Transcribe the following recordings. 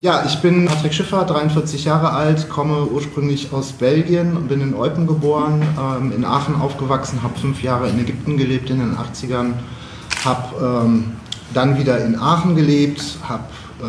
Ja, ich bin Patrick Schiffer, 43 Jahre alt, komme ursprünglich aus Belgien, bin in Eupen geboren, in Aachen aufgewachsen, habe 5 Jahre in Ägypten gelebt in den 80ern, habe dann wieder in Aachen gelebt, habe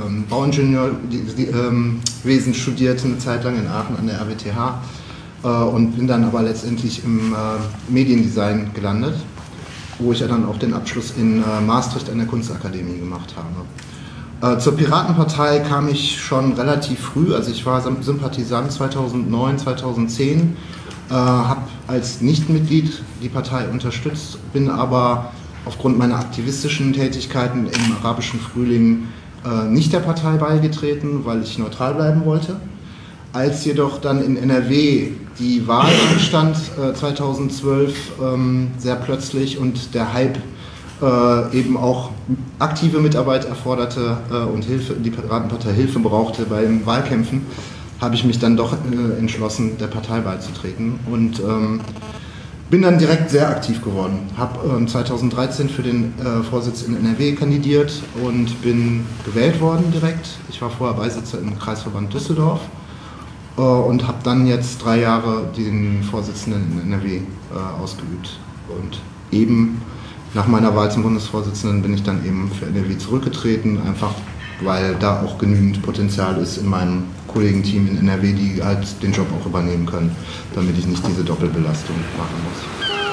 Bauingenieurwesen studiert eine Zeit lang in Aachen an der RWTH und bin dann aber letztendlich im Mediendesign gelandet, wo ich ja dann auch den Abschluss in Maastricht an der Kunstakademie gemacht habe. Zur Piratenpartei kam ich schon relativ früh, also ich war Sympathisant 2009, 2010, habe als Nichtmitglied die Partei unterstützt, bin aber aufgrund meiner aktivistischen Tätigkeiten im arabischen Frühling nicht der Partei beigetreten, weil ich neutral bleiben wollte. Als jedoch dann in NRW die Wahl anstand 2012 sehr plötzlich und der Hype eben auch aktive Mitarbeit erforderte und die Piratenpartei Hilfe brauchte beim Wahlkämpfen, habe ich mich dann doch entschlossen, der Partei beizutreten und bin dann direkt sehr aktiv geworden. Habe 2013 für den Vorsitz in NRW kandidiert und bin gewählt worden direkt. Ich war vorher Beisitzer im Kreisverband Düsseldorf und habe dann jetzt 3 Jahre den Vorsitzenden in NRW ausgeübt. Und eben nach meiner Wahl zum Bundesvorsitzenden bin ich dann eben für NRW zurückgetreten, einfach weil da auch genügend Potenzial ist in meinem Kollegenteam in NRW, die halt den Job auch übernehmen können, damit ich nicht diese Doppelbelastung machen muss.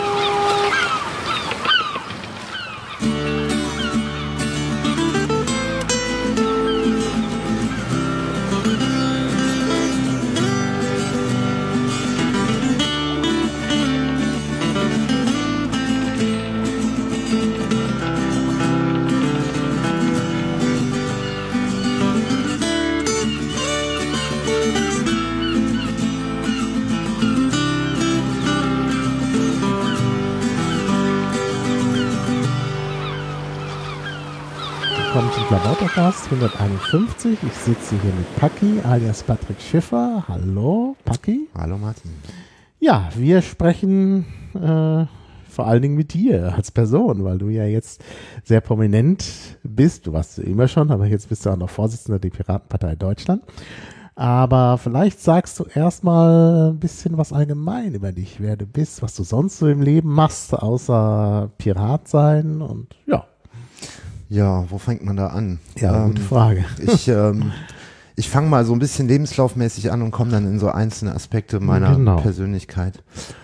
Willkommen zum Klabautercast 151. Ich sitze hier mit Paki alias Patrick Schiffer. Hallo Paki. Hallo Martin. Ja, wir sprechen vor allen Dingen mit dir als Person, weil du ja jetzt sehr prominent bist. Du warst immer schon, aber jetzt bist du auch noch Vorsitzender der Piratenpartei Deutschland. Aber vielleicht sagst du erstmal ein bisschen was allgemein über dich, wer du bist, was du sonst so im Leben machst, außer Pirat sein und ja. Ja, wo fängt man da an? Ja, gute Frage. Ich fange mal so ein bisschen lebenslaufmäßig an und komme dann in so einzelne Aspekte meiner Persönlichkeit.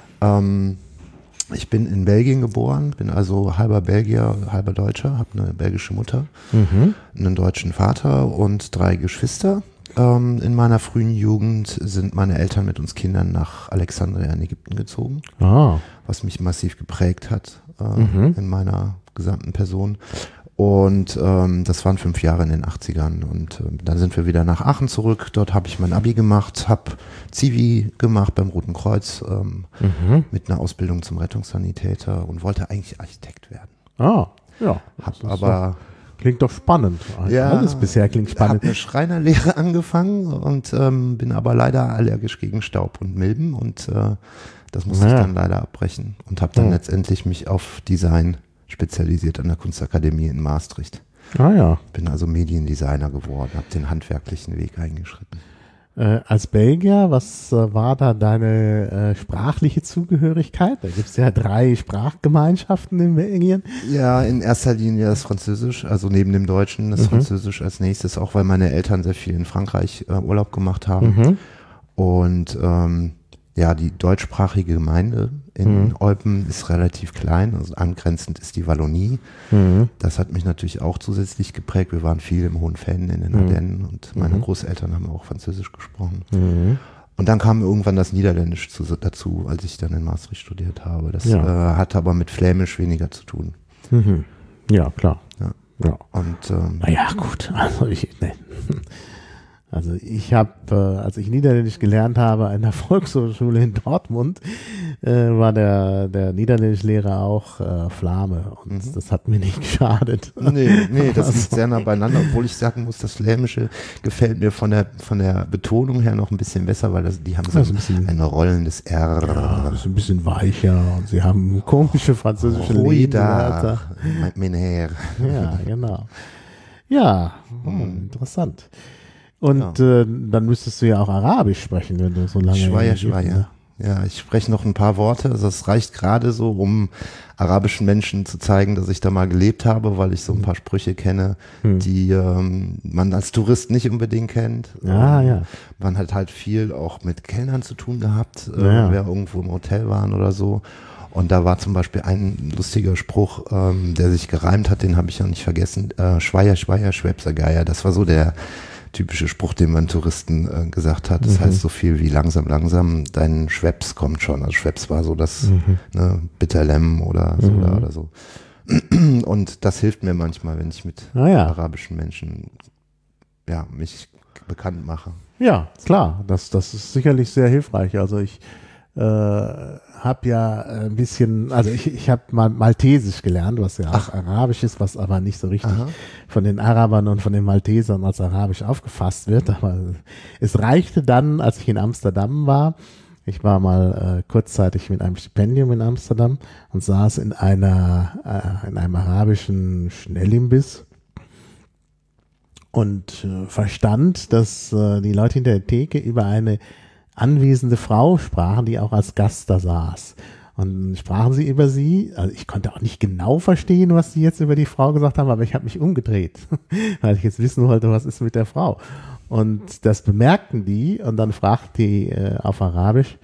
Ich bin in Belgien geboren, bin also halber Belgier, halber Deutscher, habe eine belgische Mutter, einen deutschen Vater und 3 Geschwister. In meiner frühen Jugend sind meine Eltern mit uns Kindern nach Alexandria in Ägypten gezogen, was mich massiv geprägt hat in meiner gesamten Person. Und das waren 5 Jahre in den 80ern und dann sind wir wieder nach Aachen zurück. Dort habe ich mein Abi gemacht, habe Zivi gemacht beim Roten Kreuz mit einer Ausbildung zum Rettungssanitäter und wollte eigentlich Architekt werden. Ja. Klingt doch spannend. Ja, alles bisher klingt spannend. Ich habe eine Schreinerlehre angefangen und bin aber leider allergisch gegen Staub und Milben und das musste ich dann leider abbrechen und habe dann letztendlich mich auf Design spezialisiert an der Kunstakademie in Maastricht. Bin also Mediendesigner geworden, habe den handwerklichen Weg eingeschritten. Als Belgier, was war da deine sprachliche Zugehörigkeit? Da gibt es ja 3 Sprachgemeinschaften in Belgien. Ja, in erster Linie das Französisch, also neben dem Deutschen das Französisch als nächstes, auch weil meine Eltern sehr viel in Frankreich Urlaub gemacht haben. Und ja, die deutschsprachige Gemeinde in Eupen ist relativ klein, also angrenzend ist die Wallonie. Das hat mich natürlich auch zusätzlich geprägt. Wir waren viel im Hohen Venn in den Ardennen und meine Großeltern haben auch Französisch gesprochen. Und dann kam irgendwann das Niederländisch dazu, als ich dann in Maastricht studiert habe. Das hatte aber mit Flämisch weniger zu tun. Ja, klar. Ja. Und, naja, gut. Also ich habe, als ich Niederländisch gelernt habe an der Volkshochschule in Dortmund, war der Niederländischlehrer auch Flame und das hat mir nicht geschadet. Nee, das liegt sehr nah beieinander, obwohl ich sagen muss, das Flämische gefällt mir von der Betonung her noch ein bisschen besser, weil die haben so ein rollendes R. Ja, das ist ein bisschen weicher und sie haben komische französische Lehnwörter. Mein Herr. Ja, genau. Ja, interessant. Und dann müsstest du ja auch Arabisch sprechen, wenn du so lange... Schweier. Ja, ich spreche noch ein paar Worte. Also es reicht gerade so, um arabischen Menschen zu zeigen, dass ich da mal gelebt habe, weil ich so ein paar Sprüche kenne, die man als Tourist nicht unbedingt kennt. Ja. Man hat halt viel auch mit Kellnern zu tun gehabt, wenn wir irgendwo im Hotel waren oder so. Und da war zum Beispiel ein lustiger Spruch, der sich gereimt hat, den habe ich noch nicht vergessen. Schweier, Schwäbser Geier. Das war so der typische Spruch, den man Touristen gesagt hat. Das heißt so viel wie langsam, dein Schweppes kommt schon. Also Schweppes war so das Bitterlemm oder so oder so. Und das hilft mir manchmal, wenn ich mit arabischen Menschen mich bekannt mache. Ja, klar, das ist sicherlich sehr hilfreich. Also ich habe ja ein bisschen, also ich habe mal Maltesisch gelernt, was ja auch Arabisch ist, was aber nicht so richtig von den Arabern und von den Maltesern als Arabisch aufgefasst wird. Aber es reichte dann, als ich in Amsterdam war. Ich war mal kurzzeitig mit einem Stipendium in Amsterdam und saß in einem arabischen Schnellimbiss und verstand, dass die Leute hinter der Theke über eine anwesende Frau sprachen, die auch als Gast da saß. Und sprachen sie über sie. Also ich konnte auch nicht genau verstehen, was sie jetzt über die Frau gesagt haben, aber ich habe mich umgedreht, weil ich jetzt wissen wollte, was ist mit der Frau. Und das bemerkten die und dann fragten die auf Arabisch,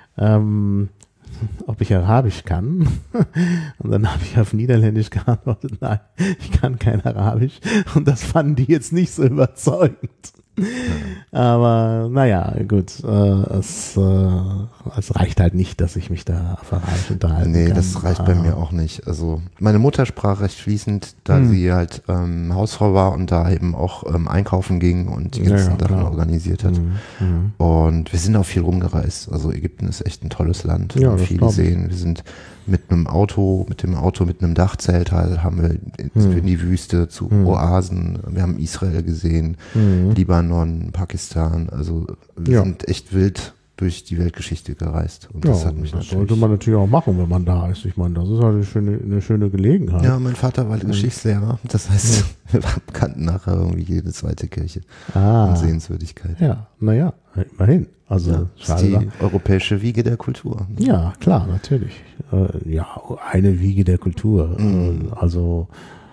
ob ich Arabisch kann. Und dann habe ich auf Niederländisch geantwortet, nein, ich kann kein Arabisch. Und das fanden die jetzt nicht so überzeugend. Aber naja, gut, es reicht halt nicht, dass ich mich da auf Arabisch unterhalten kann. Nee, das reicht bei mir auch nicht. Also meine Mutter sprach recht fließend, da sie halt Hausfrau war und da eben auch einkaufen ging und die ganzen Sachen organisiert hat. Und wir sind auch viel rumgereist. Also Ägypten ist echt ein tolles Land. Wir haben viel gesehen. Wir sind mit dem Auto mit einem Dachzelt halt, haben wir in die Wüste zu Oasen. Wir haben Israel gesehen, Libanon, Pakistan. Also wir sind echt wild durch die Weltgeschichte gereist. Und das hat mich das sollte man natürlich auch machen, wenn man da ist. Ich meine, das ist halt eine schöne Gelegenheit. Ja, mein Vater war Geschichtslehrer. Das heißt, wir kannten nachher irgendwie jede zweite Kirche und Sehenswürdigkeit. Ja, naja, immerhin. Also das ist die europäische Wiege der Kultur. Ja, klar, natürlich. Eine Wiege der Kultur. Also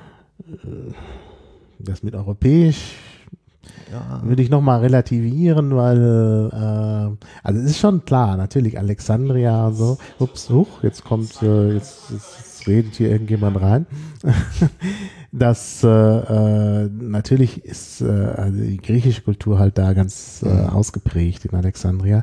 das mit europäisch würde ich nochmal relativieren, weil also es ist schon klar, natürlich Alexandria und so. Jetzt kommt, jetzt redet hier irgendjemand rein. Das natürlich ist also die griechische Kultur halt da ganz ausgeprägt in Alexandria.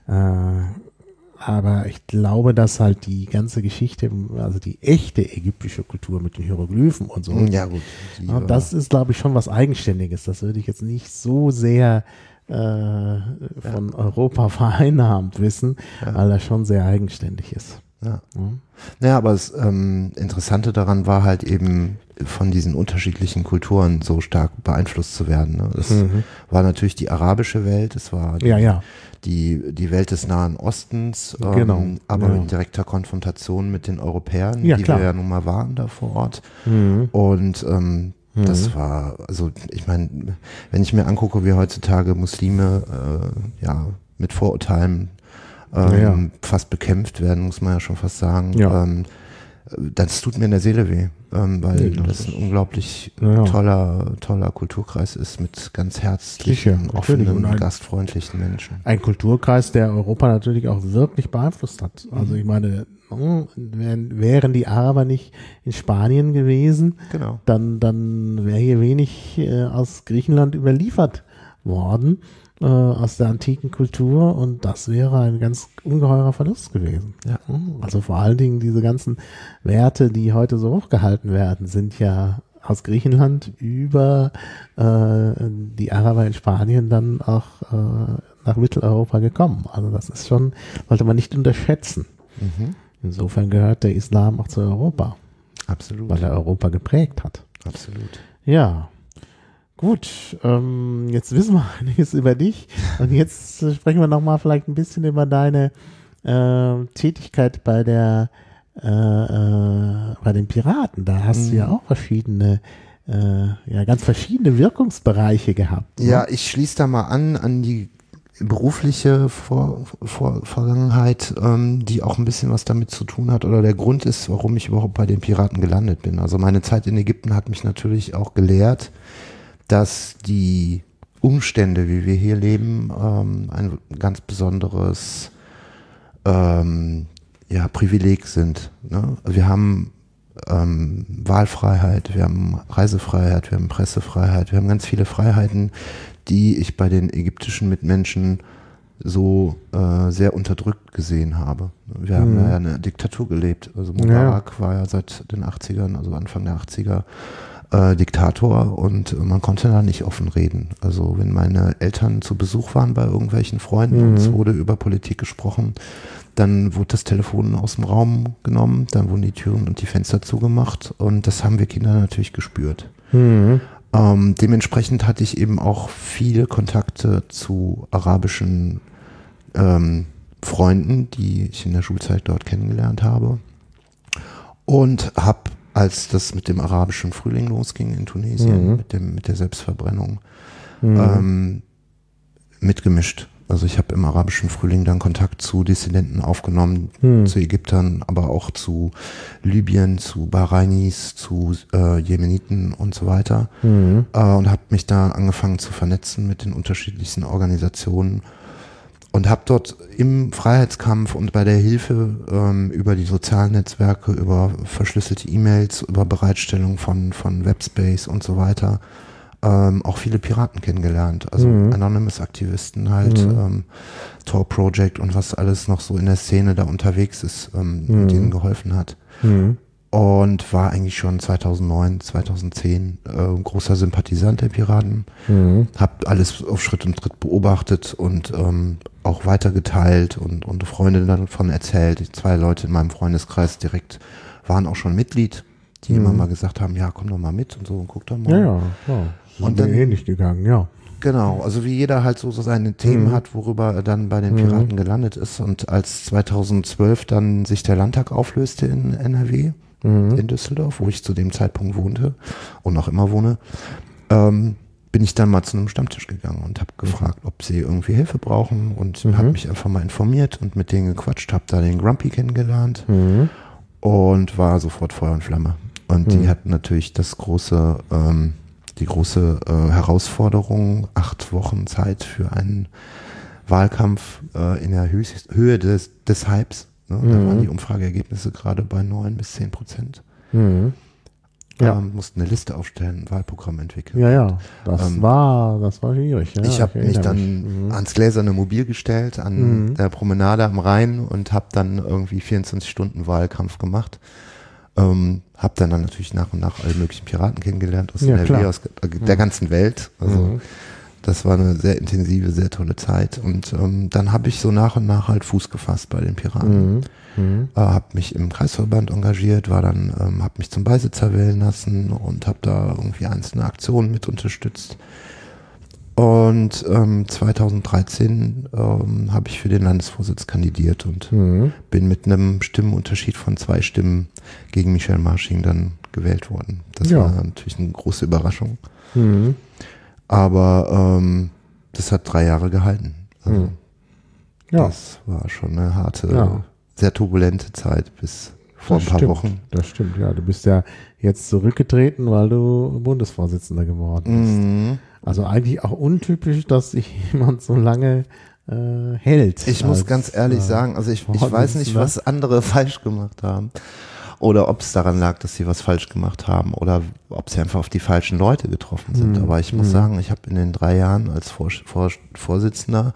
Aber ich glaube, dass halt die ganze Geschichte, also die echte ägyptische Kultur mit den Hieroglyphen und so, das ist, glaube ich, schon was Eigenständiges. Das würde ich jetzt nicht so sehr von Europa vereinnahmt wissen, weil das schon sehr eigenständig ist. Naja, aber das Interessante daran war halt eben von diesen unterschiedlichen Kulturen so stark beeinflusst zu werden. Ne? Das war natürlich die arabische Welt, es war die Welt des Nahen Ostens, aber in direkter Konfrontation mit den Europäern, die wir ja nun mal waren da vor Ort. Und das war, also ich meine, wenn ich mir angucke, wie heutzutage Muslime mit Vorurteilen fast bekämpft werden, muss man ja schon fast sagen. Das tut mir in der Seele weh, weil das ein unglaublich toller Kulturkreis ist mit ganz herzlichen, offenen, gastfreundlichen Menschen. Ein Kulturkreis, der Europa natürlich auch wirklich beeinflusst hat. Also ich meine, wären die Araber nicht in Spanien gewesen, dann wäre hier wenig aus Griechenland überliefert worden. Aus der antiken Kultur, und das wäre ein ganz ungeheurer Verlust gewesen. Also vor allen Dingen diese ganzen Werte, die heute so hochgehalten werden, sind ja aus Griechenland über die Araber in Spanien dann auch nach Mitteleuropa gekommen. Also das ist schon, sollte man nicht unterschätzen. Insofern gehört der Islam auch zu Europa. Absolut. Weil er Europa geprägt hat. Absolut. Ja. Gut, jetzt wissen wir einiges über dich und jetzt sprechen wir nochmal vielleicht ein bisschen über deine Tätigkeit bei den Piraten. Da hast du ja auch verschiedene ganz verschiedene Wirkungsbereiche gehabt. Ne? Ja, ich schließe da mal an die berufliche Vergangenheit, die auch ein bisschen was damit zu tun hat oder der Grund ist, warum ich überhaupt bei den Piraten gelandet bin. Also meine Zeit in Ägypten hat mich natürlich auch gelehrt, dass die Umstände, wie wir hier leben, ein ganz besonderes Privileg sind. Ne? Wir haben Wahlfreiheit, wir haben Reisefreiheit, wir haben Pressefreiheit, wir haben ganz viele Freiheiten, die ich bei den ägyptischen Mitmenschen so sehr unterdrückt gesehen habe. Wir haben ja eine Diktatur gelebt. Also Mubarak war ja seit den 80ern, also Anfang der 80er, Diktator und man konnte da nicht offen reden. Also wenn meine Eltern zu Besuch waren bei irgendwelchen Freunden und es wurde über Politik gesprochen, dann wurde das Telefon aus dem Raum genommen, dann wurden die Türen und die Fenster zugemacht und das haben wir Kinder natürlich gespürt. Dementsprechend hatte ich eben auch viele Kontakte zu arabischen Freunden, die ich in der Schulzeit dort kennengelernt habe und habe, als das mit dem arabischen Frühling losging in Tunesien, mit der Selbstverbrennung, mitgemischt. Also ich habe im arabischen Frühling dann Kontakt zu Dissidenten aufgenommen, zu Ägyptern, aber auch zu Libyen, zu Bahrainis, zu Jemeniten und so weiter. Und habe mich da angefangen zu vernetzen mit den unterschiedlichsten Organisationen und habe dort im Freiheitskampf und bei der Hilfe über die sozialen Netzwerke, über verschlüsselte E-Mails, über Bereitstellung von Webspace und so weiter auch viele Piraten kennengelernt, also Anonymous-Aktivisten halt, Tor Project und was alles noch so in der Szene da unterwegs ist, mit denen geholfen hat. Und war eigentlich schon 2009, 2010 großer Sympathisant der Piraten, hab alles auf Schritt und Tritt beobachtet und auch weitergeteilt und Freunde davon erzählt. 2 Leute in meinem Freundeskreis direkt waren auch schon Mitglied, die immer mal gesagt haben, ja, komm doch mal mit und so und guck doch mal. Ja, klar. Und dann ähnlich gegangen, ja. Genau, also wie jeder halt so seine Themen hat, worüber er dann bei den Piraten gelandet ist. Und als 2012 dann sich der Landtag auflöste in NRW, in Düsseldorf, wo ich zu dem Zeitpunkt wohnte und noch immer wohne, bin ich dann mal zu einem Stammtisch gegangen und habe gefragt, ob sie irgendwie Hilfe brauchen und habe mich einfach mal informiert und mit denen gequatscht, habe da den Grumpy kennengelernt und war sofort Feuer und Flamme. Und die hatten natürlich die große Herausforderung, 8 Wochen Zeit für einen Wahlkampf in der Höhe des Hypes. Ne? Da waren die Umfrageergebnisse gerade bei 9-10%. Mussten eine Liste aufstellen, ein Wahlprogramm entwickeln. Ja, das war schwierig. Ja, ich habe mich dann ans gläserne Mobil gestellt, an der Promenade am Rhein und habe dann irgendwie 24 Stunden Wahlkampf gemacht. Habe dann natürlich nach und nach alle möglichen Piraten kennengelernt aus NRW, aus der ganzen Welt. Also das war eine sehr intensive, sehr tolle Zeit. Und dann habe ich so nach und nach halt Fuß gefasst bei den Piraten. Habe mich im Kreisverband engagiert, habe mich zum Beisitzer wählen lassen und habe da irgendwie einzelne Aktionen mit unterstützt. Und 2013 habe ich für den Landesvorsitz kandidiert und bin mit einem Stimmenunterschied von 2 Stimmen gegen Michel Marsching dann gewählt worden. Das war natürlich eine große Überraschung. Aber das hat 3 Jahre gehalten. Also, das war schon eine harte, sehr turbulente Zeit bis vor ein paar Wochen. Das stimmt, ja. Du bist ja jetzt zurückgetreten, weil du Bundesvorsitzender geworden bist. Also eigentlich auch untypisch, dass sich jemand so lange hält. Ich muss ganz ehrlich sagen, also ich weiß nicht, was andere falsch gemacht haben oder ob es daran lag, dass sie was falsch gemacht haben oder ob sie einfach auf die falschen Leute getroffen sind. Aber ich muss sagen, ich habe in den 3 Jahren als Vorsitzender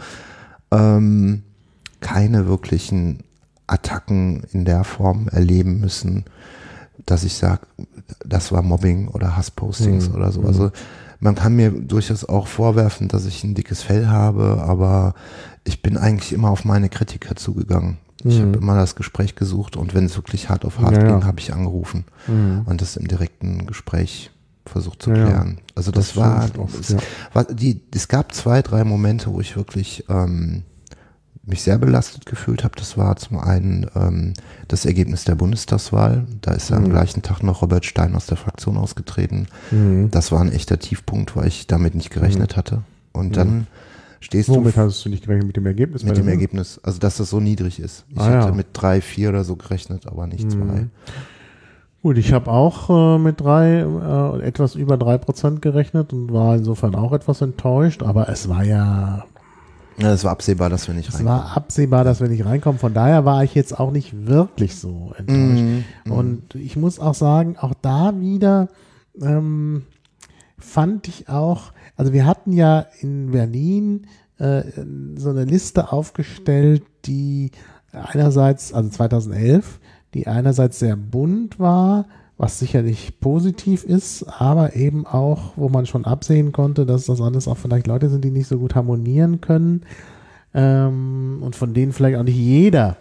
keine wirklichen Attacken in der Form erleben müssen, dass ich sage, das war Mobbing oder Hasspostings oder so. Also man kann mir durchaus auch vorwerfen, dass ich ein dickes Fell habe, aber ich bin eigentlich immer auf meine Kritiker zugegangen. Ich habe immer das Gespräch gesucht und wenn es wirklich hart auf hart ging, habe ich angerufen und das im direkten Gespräch versucht zu klären. Also das war, es gab 2, 3 Momente, wo ich wirklich mich sehr belastet gefühlt habe, das war zum einen das Ergebnis der Bundestagswahl. Da ist ja am gleichen Tag noch Robert Stein aus der Fraktion ausgetreten. Das war ein echter Tiefpunkt, weil ich damit nicht gerechnet hatte. Und dann stehst Womit hast du nicht gerechnet? Mit dem Ergebnis? Mit dem Ergebnis, also dass das so niedrig ist. Ich hätte mit 3, 4 oder so gerechnet, aber nicht 2. Gut, ich habe auch mit etwas über 3% gerechnet und war insofern auch etwas enttäuscht, aber es war ja... Ja, es war absehbar, dass wir nicht reinkommen. Es war absehbar, dass wir nicht reinkommen. Von daher war ich jetzt auch nicht wirklich so enttäuscht. Und ich muss auch sagen, auch da wieder fand ich auch, also wir hatten ja in Berlin so eine Liste aufgestellt, die einerseits, also 2011, die einerseits sehr bunt war, was sicherlich positiv ist, aber eben auch, wo man schon absehen konnte, dass das alles auch vielleicht Leute sind, die nicht so gut harmonieren können und von denen vielleicht auch nicht jeder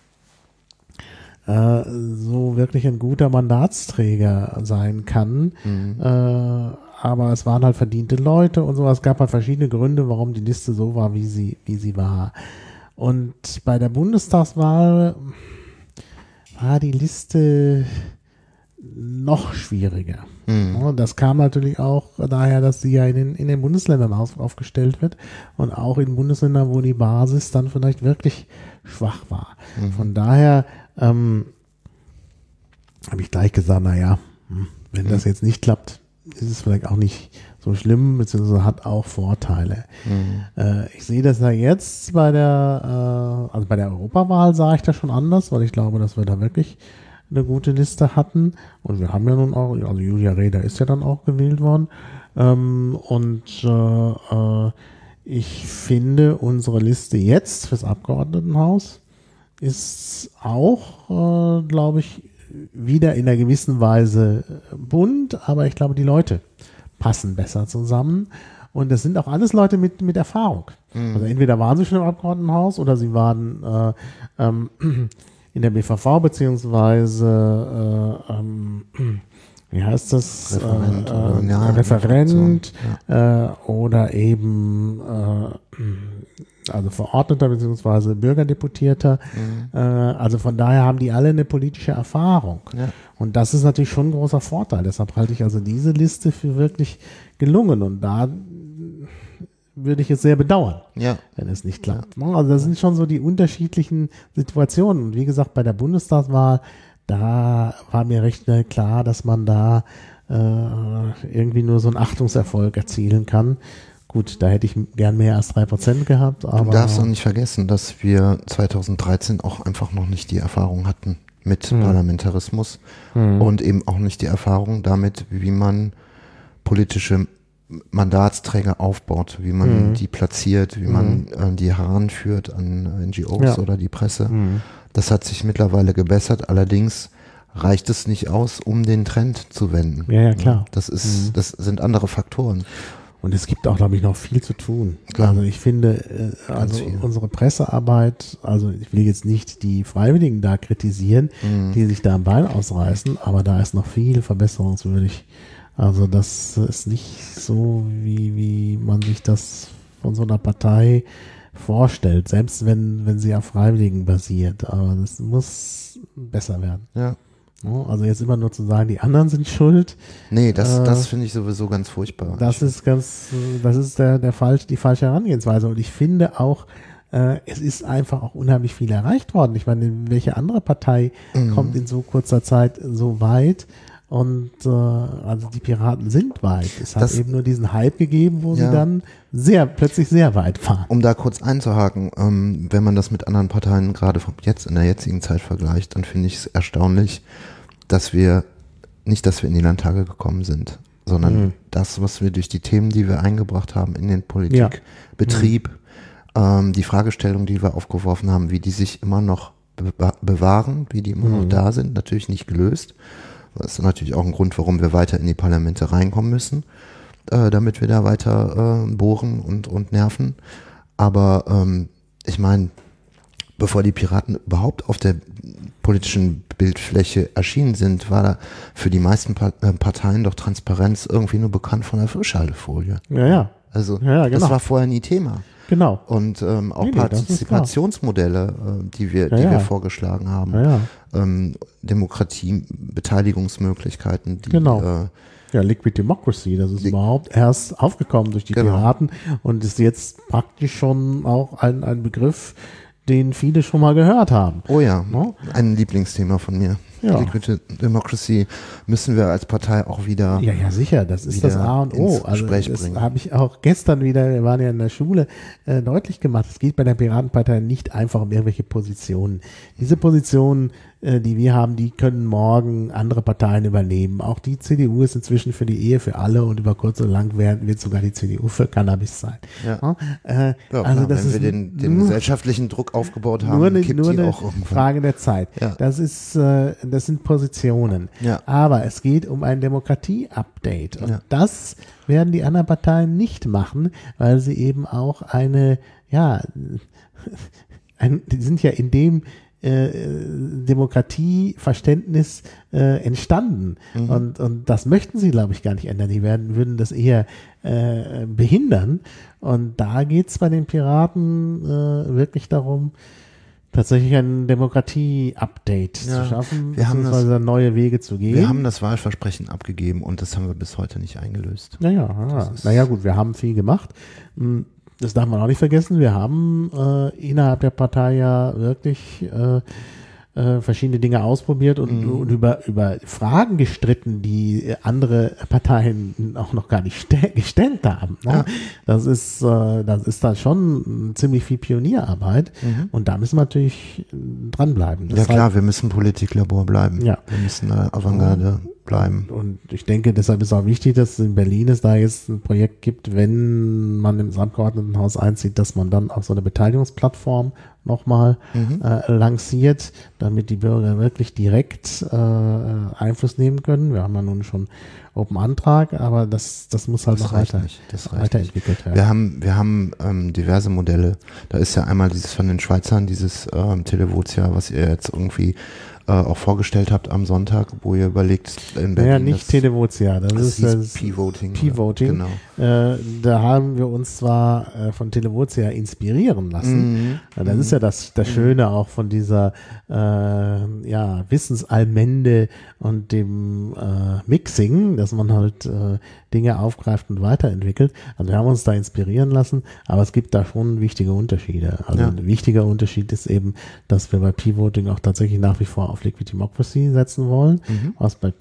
so wirklich ein guter Mandatsträger sein kann. Aber es waren halt verdiente Leute und so. Es gab halt verschiedene Gründe, warum die Liste so war, wie sie war. Und bei der Bundestagswahl war die Liste noch schwieriger. Ja, das kam natürlich auch daher, dass sie ja in den Bundesländern aufgestellt wird und auch in Bundesländern, wo die Basis dann vielleicht wirklich schwach war. Von daher habe ich gleich gesagt, naja, wenn das jetzt nicht klappt, ist es vielleicht auch nicht so schlimm, beziehungsweise hat auch Vorteile. Ich sehe das ja jetzt bei der Europawahl sah ich das schon anders, weil ich glaube, dass wir da wirklich eine gute Liste hatten. Und wir haben ja nun auch, also Julia Reda ist ja dann auch gewählt worden. Ich finde, unsere Liste jetzt fürs Abgeordnetenhaus ist auch, glaube ich, wieder in einer gewissen Weise bunt, aber ich glaube, die Leute passen besser zusammen. Und das sind auch alles Leute mit Erfahrung. Also entweder waren sie schon im Abgeordnetenhaus oder sie waren in der BVV beziehungsweise wie heißt das? Referent oder eben also Verordneter beziehungsweise Bürgerdeputierter. Also von daher haben die alle eine politische Erfahrung. Ja. Und das ist natürlich schon ein großer Vorteil. Deshalb halte ich also diese Liste für wirklich gelungen. Und da würde ich es sehr bedauern, wenn es nicht klappt. Ja. Also das sind schon so die unterschiedlichen Situationen. Und wie gesagt, bei der Bundestagswahl, da war mir recht schnell klar, dass man da irgendwie nur so einen Achtungserfolg erzielen kann. Gut, da hätte ich gern mehr als 3% gehabt. Aber du darfst auch nicht vergessen, dass wir 2013 auch einfach noch nicht die Erfahrung hatten mit Parlamentarismus und eben auch nicht die Erfahrung damit, wie man politische Mandatsträger aufbaut, wie man die platziert, wie man die heranführt an NGOs oder die Presse. Das hat sich mittlerweile gebessert, allerdings reicht es nicht aus, um den Trend zu wenden. Ja, klar. Das sind andere Faktoren. Und es gibt auch, glaube ich, noch viel zu tun. Klar. Also ich finde, unsere Pressearbeit, also ich will jetzt nicht die Freiwilligen da kritisieren, die sich da am Bein ausreißen, aber da ist noch viel verbesserungswürdig. Also das ist nicht so, wie man sich das von so einer Partei vorstellt, selbst wenn sie auf Freiwilligen basiert. Aber das muss besser werden. Ja. Also jetzt immer nur zu sagen, die anderen sind schuld. Nee, das finde ich sowieso ganz furchtbar. Das ist die falsche Herangehensweise. Und ich finde auch, es ist einfach auch unheimlich viel erreicht worden. Ich meine, welche andere Partei kommt in so kurzer Zeit so weit? Und also die Piraten sind weit. Es hat eben nur diesen Hype gegeben, wo sie dann plötzlich sehr weit waren. Um da kurz einzuhaken, wenn man das mit anderen Parteien gerade in der jetzigen Zeit vergleicht, dann finde ich es erstaunlich, dass wir in die Landtage gekommen sind, sondern das, was wir durch die Themen, die wir eingebracht haben in den Politikbetrieb, die Fragestellung, die wir aufgeworfen haben, wie die sich immer noch bewahren, wie die immer noch da sind, natürlich nicht gelöst. Das ist natürlich auch ein Grund, warum wir weiter in die Parlamente reinkommen müssen, damit wir da weiter bohren und nerven. Aber ich meine, bevor die Piraten überhaupt auf der politischen Bildfläche erschienen sind, war da für die meisten Parteien doch Transparenz irgendwie nur bekannt von der Frischhaltefolie. Ja. Also genau. Das war vorher nie Thema. Genau. Und auch Nee, Partizipationsmodelle, die wir vorgeschlagen haben. Demokratie, Beteiligungsmöglichkeiten, die Genau. Liquid Democracy, das ist überhaupt erst aufgekommen durch die Piraten und ist jetzt praktisch schon auch ein Begriff, den viele schon mal gehört haben. Oh ja, ein Lieblingsthema von mir. Ja. Liquid Democracy müssen wir als Partei auch wieder. Ja, sicher, das ist das A und O. Also das habe ich auch gestern wieder, wir waren ja in der Schule, deutlich gemacht. Es geht bei der Piratenpartei nicht einfach um irgendwelche Positionen. Diese Positionen, die wir haben, die können morgen andere Parteien übernehmen. Auch die CDU ist inzwischen für die Ehe für alle und über kurz oder lang wird sogar die CDU für Cannabis sein. Ja. Also das wenn wir den gesellschaftlichen Druck aufgebaut haben, kippt die auch irgendwann. Frage der Zeit. Ja. Das sind Positionen. Ja. Aber es geht um ein Demokratie-Update. Und das werden die anderen Parteien nicht machen, weil sie eben auch die sind ja in dem Demokratieverständnis entstanden. Und das möchten sie, glaube ich, gar nicht ändern. Die würden das eher behindern. Und da geht es bei den Piraten wirklich darum, tatsächlich ein Demokratie-Update zu schaffen, beziehungsweise neue Wege zu gehen. Wir haben das Wahlversprechen abgegeben und das haben wir bis heute nicht eingelöst. Naja, gut, wir haben viel gemacht. Das darf man auch nicht vergessen. Wir haben innerhalb der Partei ja wirklich verschiedene Dinge ausprobiert und über Fragen gestritten, die andere Parteien auch noch gar nicht gestellt haben. Ne? Ja. Das ist dann schon ziemlich viel Pionierarbeit und da müssen wir natürlich dranbleiben. Ja klar, wir müssen Politiklabor bleiben. Ja. Wir müssen Avantgarde bleiben. Und ich denke, deshalb ist auch wichtig, dass in Berlin es da jetzt ein Projekt gibt, wenn man ins Abgeordnetenhaus einzieht, dass man dann auch so eine Beteiligungsplattform nochmal lanciert, damit die Bürger wirklich direkt Einfluss nehmen können. Wir haben ja nun schon Open Antrag, aber das muss halt noch weiterentwickelt werden. Wir haben diverse Modelle. Da ist ja einmal dieses von den Schweizern, dieses Televotia, was ihr jetzt irgendwie auch vorgestellt habt am Sonntag, wo ihr überlegt, in Berlin. Ja, nicht Televotia, das ist das P-Voting. P-Voting. Genau. Da haben wir uns zwar von Televotia inspirieren lassen. Das ist ja das Schöne auch von dieser Wissensallmende und dem Mixing, dass man halt Dinge aufgreift und weiterentwickelt. Also wir haben uns da inspirieren lassen, aber es gibt da schon wichtige Unterschiede. Also ein wichtiger Unterschied ist eben, dass wir bei P-Voting auch tatsächlich nach wie vor auf Liquid Democracy setzen wollen, was bei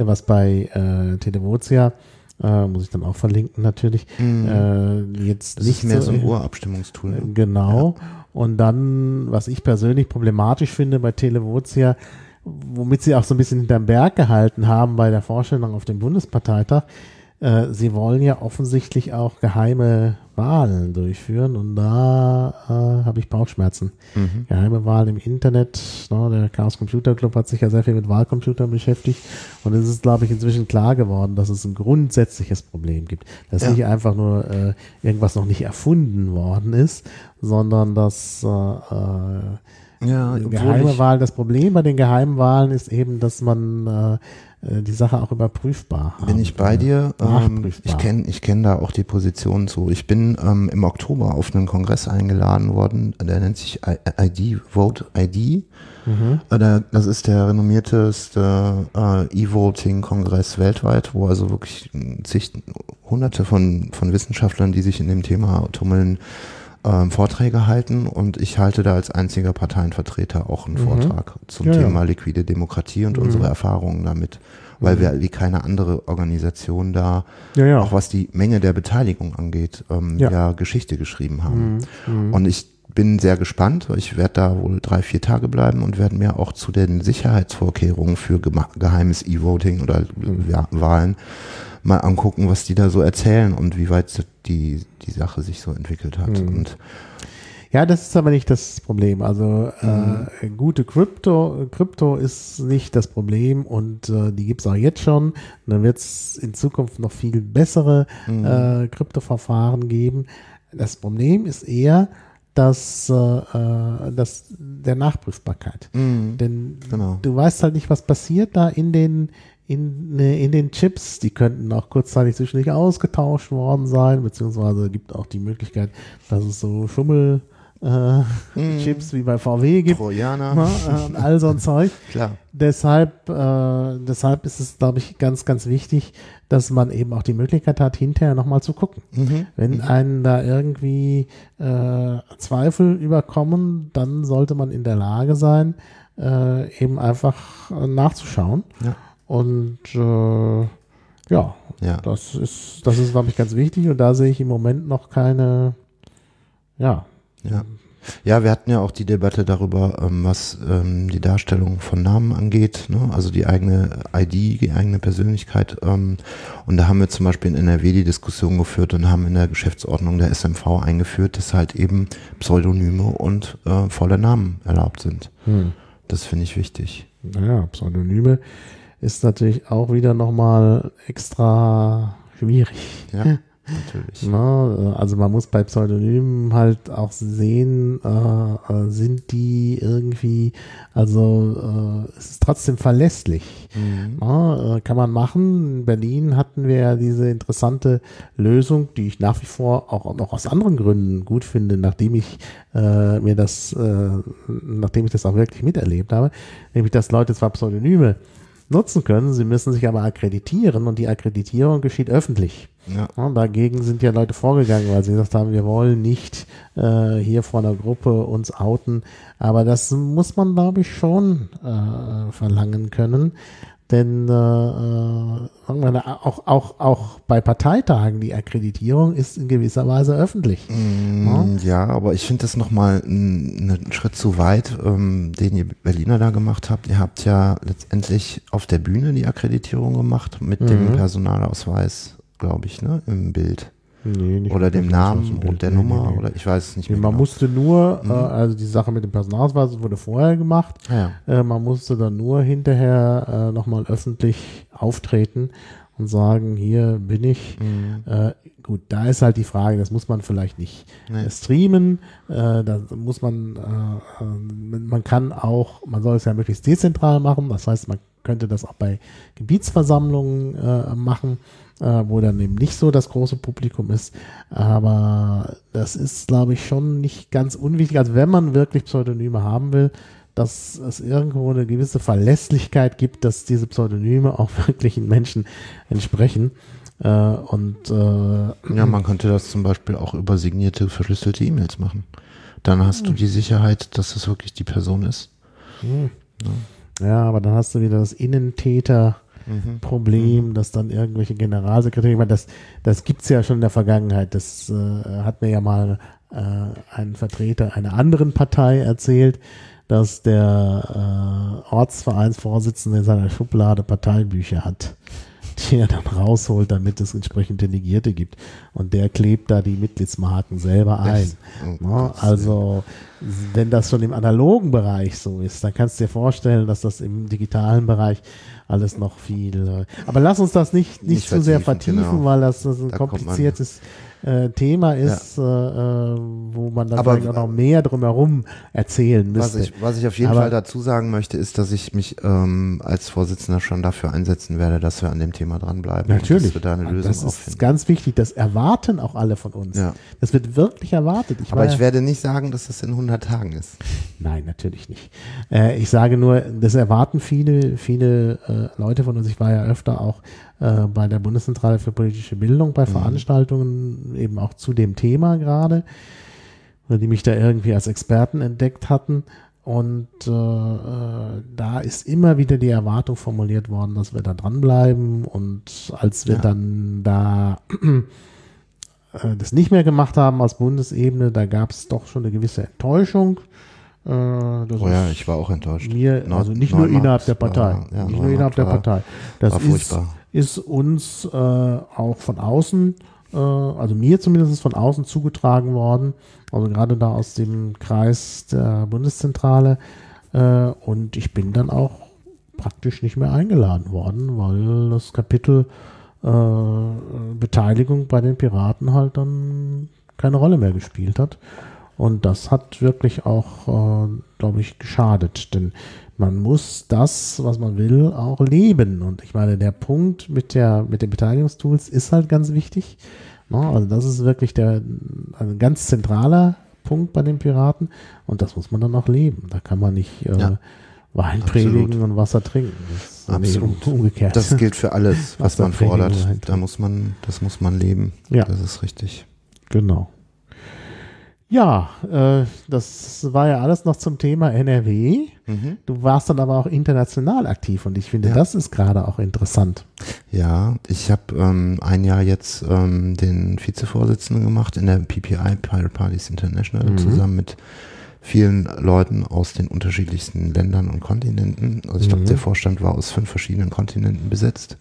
Televotia muss ich dann auch verlinken natürlich. Jetzt das nicht ist mehr so ein Urabstimmungstool. Ne? Genau. Ja. Und dann, was ich persönlich problematisch finde bei Televotia, womit sie auch so ein bisschen hinterm Berg gehalten haben bei der Vorstellung auf dem Bundesparteitag, sie wollen ja offensichtlich auch geheime Wahlen durchführen und da habe ich Bauchschmerzen. Geheime Wahlen im Internet, der Chaos Computer Club hat sich ja sehr viel mit Wahlcomputern beschäftigt und es ist, glaube ich, inzwischen klar geworden, dass es ein grundsätzliches Problem gibt. Dass nicht einfach nur irgendwas noch nicht erfunden worden ist, sondern dass geheime Wahlen, das Problem bei den geheimen Wahlen ist eben, dass man die Sache auch überprüfbar haben. Bin ich bei dir? Ich kenn da auch die Position zu. Ich bin im Oktober auf einen Kongress eingeladen worden, der nennt sich Vote ID. Das ist der renommierteste E-Voting-Kongress weltweit, wo also wirklich hunderte von Wissenschaftlern, die sich in dem Thema tummeln, Vorträge halten und ich halte da als einziger Parteienvertreter auch einen Vortrag zum Thema liquide Demokratie und unsere Erfahrungen damit, weil wir wie keine andere Organisation da, auch was die Menge der Beteiligung angeht, Geschichte geschrieben haben. Und ich bin sehr gespannt, ich werde da wohl 3-4 Tage bleiben und werde mir auch zu den Sicherheitsvorkehrungen für geheimes E-Voting oder Wahlen mal angucken, was die da so erzählen und wie weit die Sache sich so entwickelt hat. Und ja, das ist aber nicht das Problem. Also gute Krypto ist nicht das Problem und die gibt es auch jetzt schon. Und dann wird es in Zukunft noch viel bessere Kryptoverfahren geben. Das Problem ist eher, dass der Nachprüfbarkeit. Denn du weißt halt nicht, was passiert da in den in den Chips. Die könnten auch kurzzeitig zwischendurch ausgetauscht worden sein, beziehungsweise gibt auch die Möglichkeit, dass es so Chips wie bei VW gibt. Trojaner. Und all so ein Zeug. Klar. Deshalb ist es, glaube ich, ganz, ganz wichtig, dass man eben auch die Möglichkeit hat, hinterher nochmal zu gucken. Wenn einen da irgendwie Zweifel überkommen, dann sollte man in der Lage sein, eben einfach nachzuschauen. Ja. Und das ist, glaube ich, ganz wichtig. Und da sehe ich im Moment noch keine, Ja, wir hatten ja auch die Debatte darüber, was die Darstellung von Namen angeht, ne? Also die eigene ID, die eigene Persönlichkeit. Und da haben wir zum Beispiel in NRW die Diskussion geführt und haben in der Geschäftsordnung der SMV eingeführt, dass halt eben Pseudonyme und volle Namen erlaubt sind. Das finde ich wichtig. Naja, Pseudonyme ist natürlich auch wieder nochmal extra schwierig. Ja. Natürlich. Na, also man muss bei Pseudonymen halt auch sehen, sind die irgendwie, also es ist trotzdem verlässlich. Na, kann man machen. In Berlin hatten wir ja diese interessante Lösung, die ich nach wie vor auch noch aus anderen Gründen gut finde, nachdem ich das auch wirklich miterlebt habe, nämlich dass Leute zwar Pseudonyme nutzen können, sie müssen sich aber akkreditieren und die Akkreditierung geschieht öffentlich. Ja. Und dagegen sind ja Leute vorgegangen, weil sie gesagt haben, wir wollen nicht hier vor einer Gruppe uns outen. Aber das muss man, glaube ich, schon verlangen können. Denn auch bei Parteitagen, die Akkreditierung ist in gewisser Weise öffentlich. Ja, aber ich finde das nochmal einen Schritt zu weit, den ihr Berliner da gemacht habt. Ihr habt ja letztendlich auf der Bühne die Akkreditierung gemacht mit dem Personalausweis, glaube ich, ne, im Bild. Nee, nicht oder dem Namen Bild. und der Nummer, oder ich weiß es nicht mehr. Man musste nur, also die Sache mit dem Personalausweis wurde vorher gemacht, man musste dann nur hinterher nochmal öffentlich auftreten und sagen, hier bin ich. Gut, da ist halt die Frage, das muss man vielleicht nicht streamen, da muss man kann auch, man soll es ja möglichst dezentral machen, das heißt, man könnte das auch bei Gebietsversammlungen machen, wo dann eben nicht so das große Publikum ist. Aber das ist, glaube ich, schon nicht ganz unwichtig. Also wenn man wirklich Pseudonyme haben will, dass es irgendwo eine gewisse Verlässlichkeit gibt, dass diese Pseudonyme auch wirklichen Menschen entsprechen. Ja, man könnte das zum Beispiel auch über signierte, verschlüsselte E-Mails machen. Dann hast du die Sicherheit, dass es wirklich die Person ist. Ja, aber dann hast du wieder das Innentäter-Problem, dass dann irgendwelche Generalsekretäre, ich meine, das gibt es ja schon in der Vergangenheit. Das hat mir ja mal ein Vertreter einer anderen Partei erzählt, dass der Ortsvereinsvorsitzende in seiner Schublade Parteibücher hat, die er dann rausholt, damit es entsprechend Delegierte gibt. Und der klebt da die Mitgliedsmarken selber ein. Also, wenn das schon im analogen Bereich so ist, dann kannst du dir vorstellen, dass das im digitalen Bereich alles noch viel... aber lass uns das nicht zu sehr vertiefen, weil das ein kompliziertes Thema ist, wo man dann vielleicht auch noch mehr drumherum erzählen müsste. Was ich auf jeden Fall dazu sagen möchte, ist, dass ich mich als Vorsitzender schon dafür einsetzen werde, dass wir an dem Thema dranbleiben. Natürlich. Und dass wir da eine Lösung das ist ganz wichtig. Das erwarten auch alle von uns. Ja. Das wird wirklich erwartet. Ich werde nicht sagen, dass das in 100 Tagen ist. Nein, natürlich nicht. Ich sage nur, das erwarten viele Leute von uns. Ich war ja öfter auch bei der Bundeszentrale für politische Bildung, bei Veranstaltungen eben auch zu dem Thema gerade, die mich da irgendwie als Experten entdeckt hatten. Und da ist immer wieder die Erwartung formuliert worden, dass wir da dranbleiben. Und als wir dann da das nicht mehr gemacht haben als Bundesebene, da gab es doch schon eine gewisse Enttäuschung. Ich war auch enttäuscht. Also nicht nur innerhalb der Partei. Nicht nur innerhalb der Partei. Das ist uns auch von außen, also mir zumindest von außen zugetragen worden, also gerade da aus dem Kreis der Bundeszentrale. Und ich bin dann auch praktisch nicht mehr eingeladen worden, weil das Kapitel Beteiligung bei den Piraten halt dann keine Rolle mehr gespielt hat. Und das hat wirklich auch, glaube ich, geschadet. Denn man muss das, was man will, auch leben. Und ich meine, der Punkt mit den Beteiligungstools ist halt ganz wichtig. Ne? Also das ist wirklich ein ganz zentraler Punkt bei den Piraten. Und das muss man dann auch leben. Da kann man nicht Wein predigen und Wasser trinken. Absolut. Umgekehrt. Das gilt für alles, was man fordert. Das muss man leben. Ja. Das ist richtig. Genau. Ja, das war ja alles noch zum Thema NRW. Mhm. Du warst dann aber auch international aktiv und ich finde, das ist gerade auch interessant. Ja, ich habe ein Jahr jetzt den Vizevorsitzenden gemacht in der PPI, Pirate Parties International, zusammen mit vielen Leuten aus den unterschiedlichsten Ländern und Kontinenten. Also ich glaube, der Vorstand war aus 5 verschiedenen Kontinenten besetzt.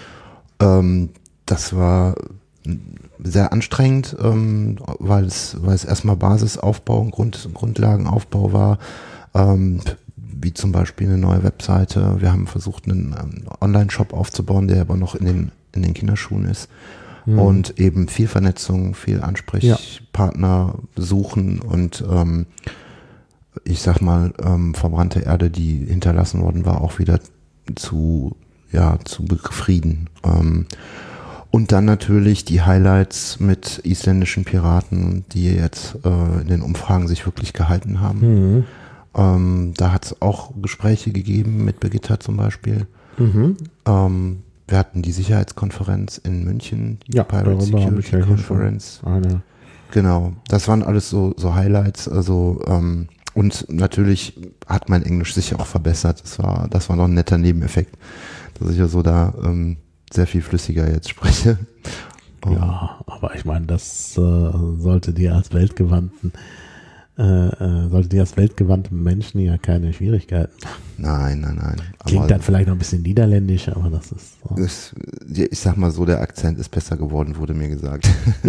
Das war sehr anstrengend, weil es erstmal Basisaufbau und Grundlagenaufbau war, wie zum Beispiel eine neue Webseite. Wir haben versucht, einen Online-Shop aufzubauen, der aber noch in den Kinderschuhen ist. Und eben viel Vernetzung, viel Ansprechpartner suchen und ich sag mal, verbrannte Erde, die hinterlassen worden war, auch wieder zu befrieden. Und dann natürlich die Highlights mit isländischen Piraten, die jetzt in den Umfragen sich wirklich gehalten haben. Da hat es auch Gespräche gegeben mit Birgitta zum Beispiel. Wir hatten die Sicherheitskonferenz in München, die Pirate Security Conference. Genau, das waren alles so Highlights. Also und natürlich hat mein Englisch sich auch verbessert. Das war noch ein netter Nebeneffekt, dass ich ja so da sehr viel flüssiger jetzt spreche. Ja, aber ich meine, das sollte dir als weltgewandten Menschen ja keine Schwierigkeiten machen. Nein. Klingt dann vielleicht noch ein bisschen niederländisch, aber das ist so. Ich sag mal so, der Akzent ist besser geworden, wurde mir gesagt.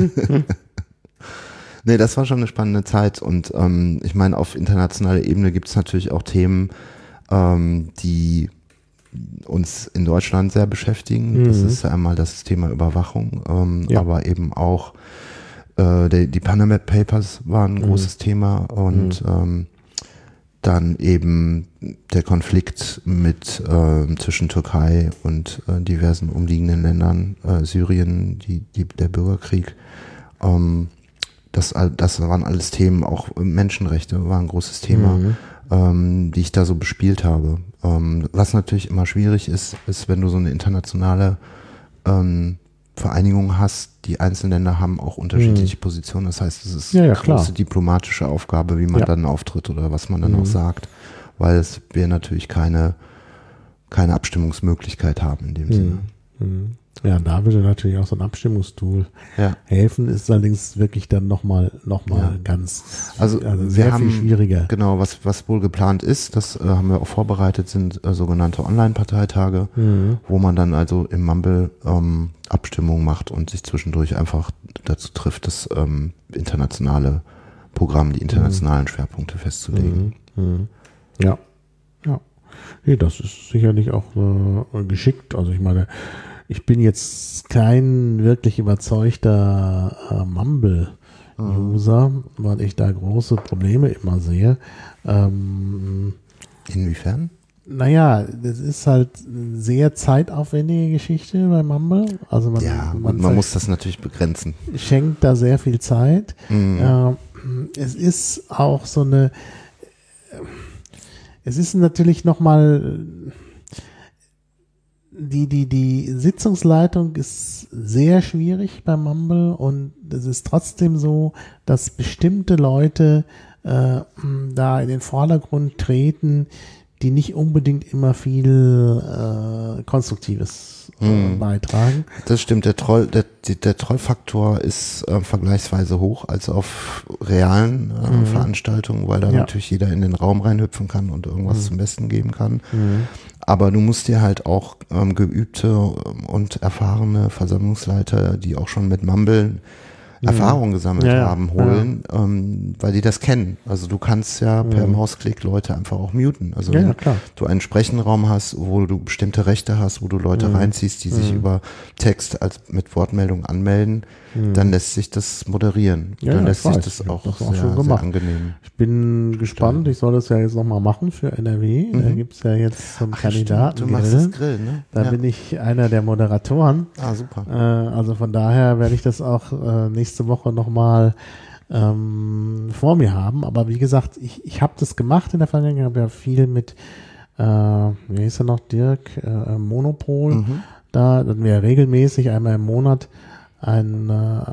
Nee, das war schon eine spannende Zeit und ich meine, auf internationaler Ebene gibt es natürlich auch Themen, die uns in Deutschland sehr beschäftigen. Das ist einmal das Thema Überwachung, aber eben auch die Panama Papers waren ein großes Thema und dann eben der Konflikt zwischen Türkei und diversen umliegenden Ländern, Syrien, der Bürgerkrieg. Das waren alles Themen, auch Menschenrechte war ein großes Thema, die ich da so bespielt habe. Was natürlich immer schwierig ist, wenn du so eine internationale Vereinigung hast, die einzelnen Länder haben auch unterschiedliche Positionen. Das heißt, es ist eine große diplomatische Aufgabe, wie man dann auftritt oder was man dann auch sagt, weil wir natürlich keine Abstimmungsmöglichkeit haben in dem Sinne. Ja, da würde natürlich auch so ein Abstimmungstool helfen, ist allerdings wirklich dann nochmal ganz sehr viel schwieriger. Genau, was wohl geplant ist, das haben wir auch vorbereitet, sind sogenannte Online-Parteitage, wo man dann also im Mumble Abstimmungen macht und sich zwischendurch einfach dazu trifft, das internationale Programm, die internationalen Schwerpunkte festzulegen. Ja. Nee, das ist sicherlich auch geschickt. Also ich meine, ich bin jetzt kein wirklich überzeugter Mumble-User, weil ich da große Probleme immer sehe. Inwiefern? Naja, das ist halt eine sehr zeitaufwendige Geschichte bei Mumble. Also man muss das natürlich begrenzen. Schenkt da sehr viel Zeit. Es ist auch so es ist natürlich nochmal, die Sitzungsleitung ist sehr schwierig bei Mumble und es ist trotzdem so, dass bestimmte Leute da in den Vordergrund treten, die nicht unbedingt immer viel Konstruktives beitragen. Das stimmt, der Trollfaktor ist vergleichsweise hoch als auf realen Veranstaltungen, weil da natürlich jeder in den Raum reinhüpfen kann und irgendwas zum Besten geben kann. Aber du musst dir halt auch geübte und erfahrene Versammlungsleiter, die auch schon mit Mumble Erfahrung gesammelt haben, holen, weil die das kennen. Also du kannst ja per Mausklick Leute einfach auch muten. Also wenn du einen Sprechenraum hast, wo du bestimmte Rechte hast, wo du Leute reinziehst, die sich über Text mit Wortmeldung anmelden, dann lässt sich das moderieren. Ja, dann ja, lässt ich sich weiß. das Ich hab auch, das auch sehr, schon sehr gemacht. angenehm. Ich bin gespannt, ich soll das ja jetzt nochmal machen für NRW. Da gibt es ja jetzt so einen Kandidaten. Du machst das Grill, ne? Da bin ich einer der Moderatoren. Ah, super. Also von daher werde ich das auch nächste Woche nochmal vor mir haben. Aber wie gesagt, ich habe das gemacht in der Vergangenheit. Ich habe ja viel mit, wie hieß er noch, Dirk, Monopol. Da hatten wir regelmäßig einmal im Monat ein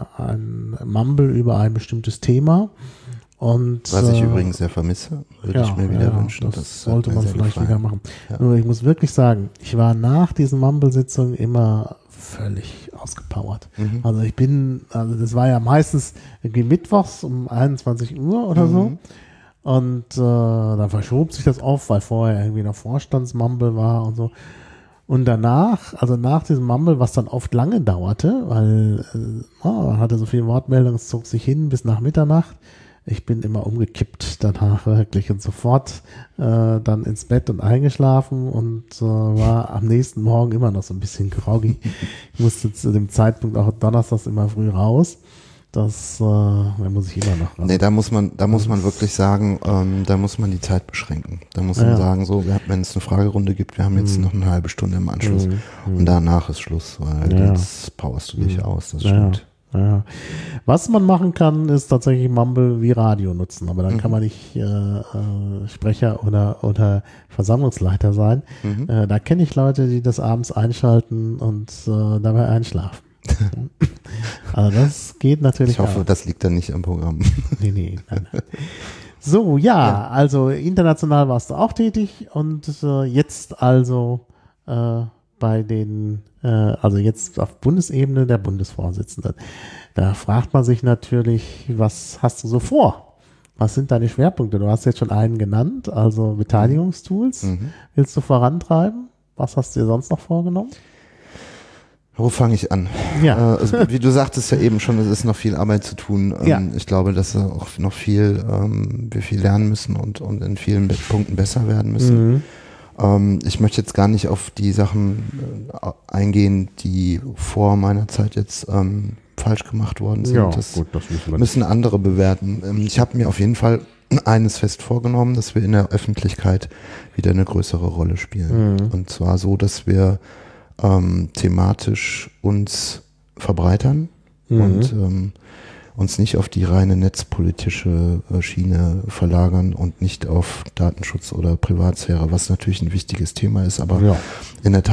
Mumble über ein bestimmtes Thema. Und, was ich übrigens sehr vermisse, würde ich mir wieder wünschen. Das sollte man vielleicht wieder machen. Ja. Nur ich muss wirklich sagen, ich war nach diesen Mumble-Sitzungen immer völlig ausgepowert. Also das war ja meistens irgendwie mittwochs um 21 Uhr oder so. Und dann verschob sich das oft, weil vorher irgendwie noch Vorstandsmumble war und so. Und danach, also nach diesem Mumble, was dann oft lange dauerte, weil man hatte so viele Wortmeldungen, es zog sich hin bis nach Mitternacht. Ich bin immer umgekippt danach wirklich und sofort dann ins Bett und eingeschlafen und war am nächsten Morgen immer noch so ein bisschen groggy. Ich musste zu dem Zeitpunkt auch donnerstags immer früh raus. Da muss ich immer noch raus. Nee, da muss man wirklich sagen, da muss man die Zeit beschränken. Da muss man sagen, so, wenn es eine Fragerunde gibt, wir haben jetzt noch eine halbe Stunde im Anschluss und danach ist Schluss, weil sonst powerst du dich aus, das stimmt. Ja. Was man machen kann, ist tatsächlich Mumble wie Radio nutzen, aber dann kann man nicht Sprecher oder Versammlungsleiter sein. Da kenne ich Leute, die das abends einschalten und dabei einschlafen. Also das geht natürlich Ich hoffe, auch. das liegt dann nicht am Programm. Nee, nein. So, also international warst du auch tätig und jetzt also bei den, also jetzt auf Bundesebene der Bundesvorsitzende. Da fragt man sich natürlich, was hast du so vor? Was sind deine Schwerpunkte? Du hast jetzt schon einen genannt, also Beteiligungstools. Willst du vorantreiben? Was hast du dir sonst noch vorgenommen? Wo fange ich an? Ja. Also, wie du sagtest ja eben schon, es ist noch viel Arbeit zu tun. Ich glaube, dass auch noch wir viel lernen müssen und in vielen Punkten besser werden müssen. Ich möchte jetzt gar nicht auf die Sachen eingehen, die vor meiner Zeit jetzt falsch gemacht worden sind. Ja, das gut, das müssen andere bewerten. Ich habe mir auf jeden Fall eines fest vorgenommen, dass wir in der Öffentlichkeit wieder eine größere Rolle spielen. Und zwar so, dass wir thematisch uns verbreitern und uns nicht auf die reine netzpolitische Schiene verlagern und nicht auf Datenschutz oder Privatsphäre, was natürlich ein wichtiges Thema ist, aber in der